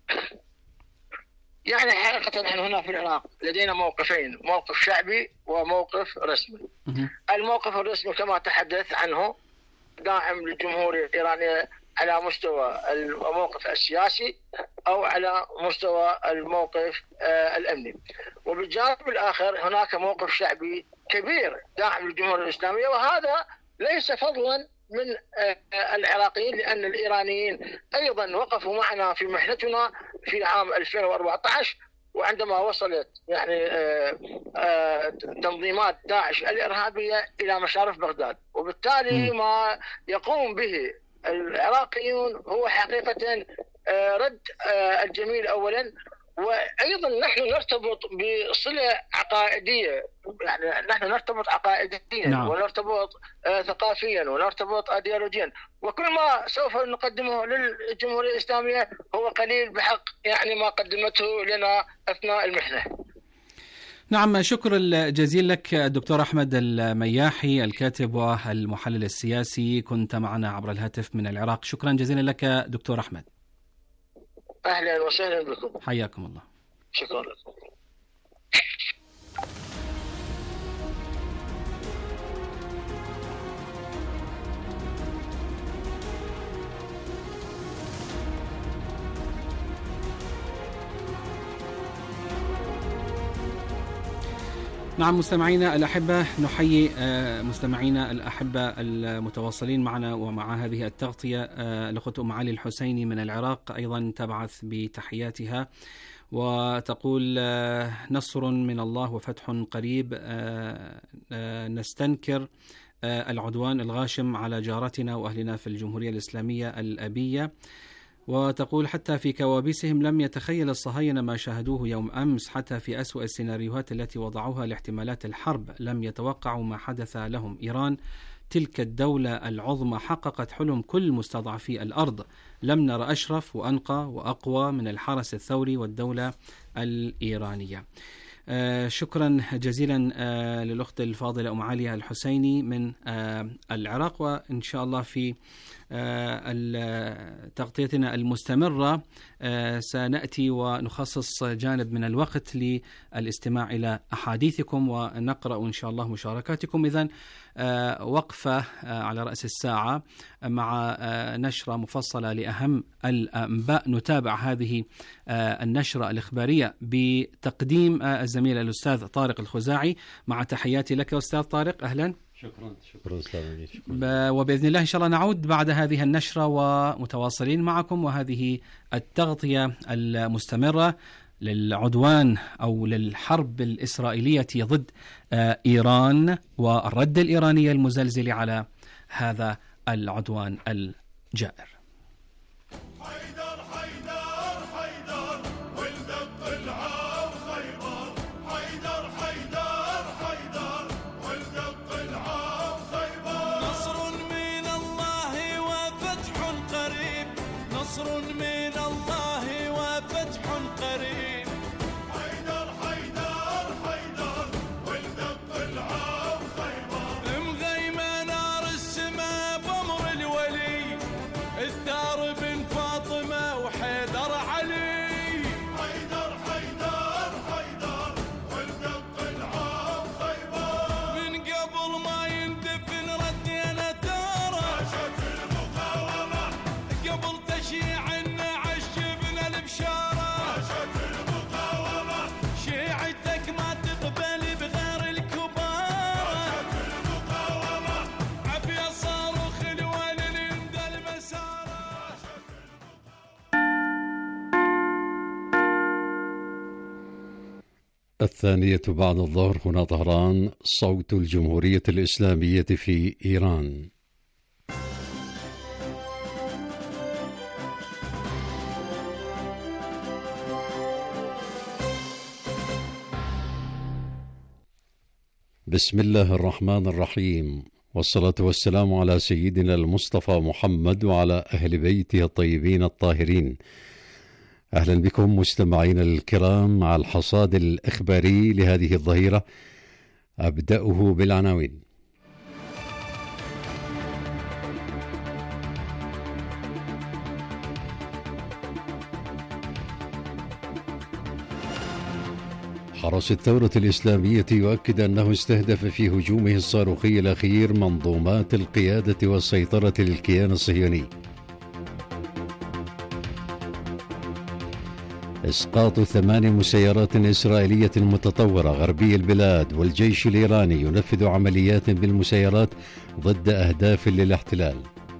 يعني حقيقة نحن هنا في العراق لدينا موقفين، موقف شعبي وموقف رسمي. الموقف الرسمي كما تحدث عنه داعم للجمهورية الإيرانية على مستوى الموقف السياسي أو على مستوى الموقف الأمني. وبالجانب الآخر هناك موقف شعبي كبير داعم للجمهورية الإسلامية، وهذا ليس فضلا من العراقيين، لأن الإيرانيين أيضا وقفوا معنا في محنتنا في عام ألفين وأربعة عشر، وعندما وصلت يعني تنظيمات داعش الإرهابية إلى مشارف بغداد. وبالتالي ما يقوم به العراقيون هو حقيقة رد الجميل أولا، وأيضا نحن نرتبط بصلة عقائدية، يعني نحن نرتبط عقائديا نعم. ونرتبط ثقافيا ونرتبط أيديولوجيا، وكل ما سوف نقدمه للجمهورية الإسلامية هو قليل بحق يعني ما قدمته لنا أثناء المحنة. نعم، شكر الجزيل لك الدكتور أحمد المياحي الكاتب والمحلل السياسي، كنت معنا عبر الهاتف من العراق. شكرا جزيلا لك دكتور أحمد. أهلا وسهلا بكم. حياكم الله. شكرا لكم. نعم مستمعينا الأحبة، نحيي مستمعينا الأحبة المتواصلين معنا ومع هذه التغطية. الأخت أم علي الحسيني من العراق أيضا تبعث بتحياتها وتقول: نصر من الله وفتح قريب، نستنكر العدوان الغاشم على جارتنا وأهلنا في الجمهورية الإسلامية الأبية. وتقول: حتى في كوابيسهم لم يتخيل الصهاينة ما شاهدوه يوم أمس، حتى في أسوأ السيناريوهات التي وضعوها لاحتمالات الحرب لم يتوقعوا ما حدث لهم. إيران تلك الدولة العظمى حققت حلم كل مستضعفي الأرض، لم نر أشرف وأنقى وأقوى من الحرس الثوري والدولة الإيرانية. آه شكرا جزيلا آه للأخت الفاضلة أم علي الحسيني من آه العراق. وإن شاء الله في آه تغطيتنا المستمرة آه سنأتي ونخصص جانب من الوقت للاستماع إلى أحاديثكم ونقرأ إن شاء الله مشاركاتكم. إذن آه وقفة آه على رأس الساعة مع آه نشرة مفصلة لأهم الأنباء. نتابع هذه آه النشرة الإخبارية بتقديم آه الزميل الأستاذ طارق الخزاعي. مع تحياتي لك أستاذ طارق، أهلا. شكرا شكرا أستاذ أمين. وبإذن الله إن شاء الله نعود بعد هذه النشرة ومتواصلين معكم وهذه التغطية المستمرة للعدوان أو للحرب الإسرائيلية ضد إيران والرد الإيراني المزلزل على هذا العدوان الجائر. حيدر حيدر حيدر ولد العام خيبر، حيدر حيدر حيدر ولد العام خيبر. نصر من الله وفتح قريب، نصر من الله وفتح قريب. حيدر حيدر حيدر ولد العام خيبر. مغيمة نار السماء بأمر الولي، الثار بن فاطمة وحيدر علي. حيدر حيدر حيدر ولد العام خيبر. من قبل ما يندفن ردينا ثاره، عاشت المقاومة قبل تشيع النعش جبنا البشارة. عاشت المقاومة شيعتك ما تقبل بغير الكبار. عاشت المقاومة عافية صاروخ الوالي ليمدى المسار. الثانية بعد الظهر، هنا طهران، صوت الجمهورية الإسلامية في إيران. بسم الله الرحمن الرحيم، والصلاة والسلام على سيدنا المصطفى محمد وعلى أهل بيته الطيبين الطاهرين. أهلا بكم مستمعين الكرام مع الحصاد الإخباري لهذه الظهيرة، أبدأه بالعناوين. حرس الثورة الإسلامية يؤكد أنه استهدف في هجومه الصاروخي الأخير منظومات القيادة والسيطرة للكيان الصهيوني. إسقاط ثمان مسيرات إسرائيلية متطورة غربي البلاد، والجيش الإيراني ينفذ عمليات بالمسيرات ضد أهداف للاحتلال.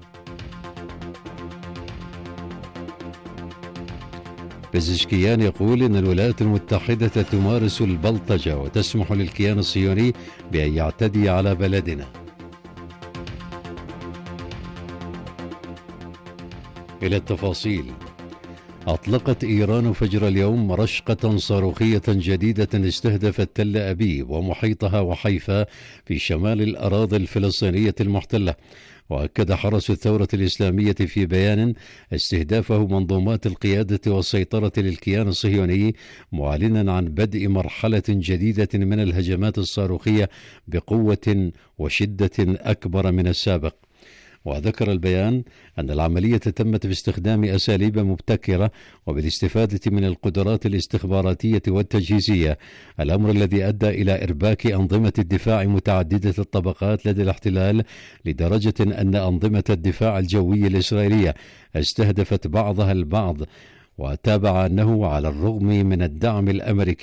بزشكيان يقول إن الولايات المتحدة تمارس البلطجة وتسمح للكيان الصهيوني بأن يعتدي على بلدنا. إلى التفاصيل. أطلقت إيران فجر اليوم رشقة صاروخية جديدة استهدفت تل أبيب ومحيطها وحيفا في شمال الأراضي الفلسطينية المحتلة. وأكد حرس الثورة الإسلامية في بيان استهدافه منظومات القيادة والسيطرة للكيان الصهيوني، معلنا عن بدء مرحلة جديدة من الهجمات الصاروخية بقوة وشدة أكبر من السابق. وذكر البيان أن العملية تمت باستخدام أساليب مبتكرة وبالاستفادة من القدرات الاستخباراتية والتجهيزية، الأمر الذي أدى إلى إرباك أنظمة الدفاع متعددة الطبقات لدى الاحتلال، لدرجة أن أنظمة الدفاع الجوي الإسرائيلية استهدفت بعضها البعض. وتابع أنه على الرغم من الدعم الأمريكي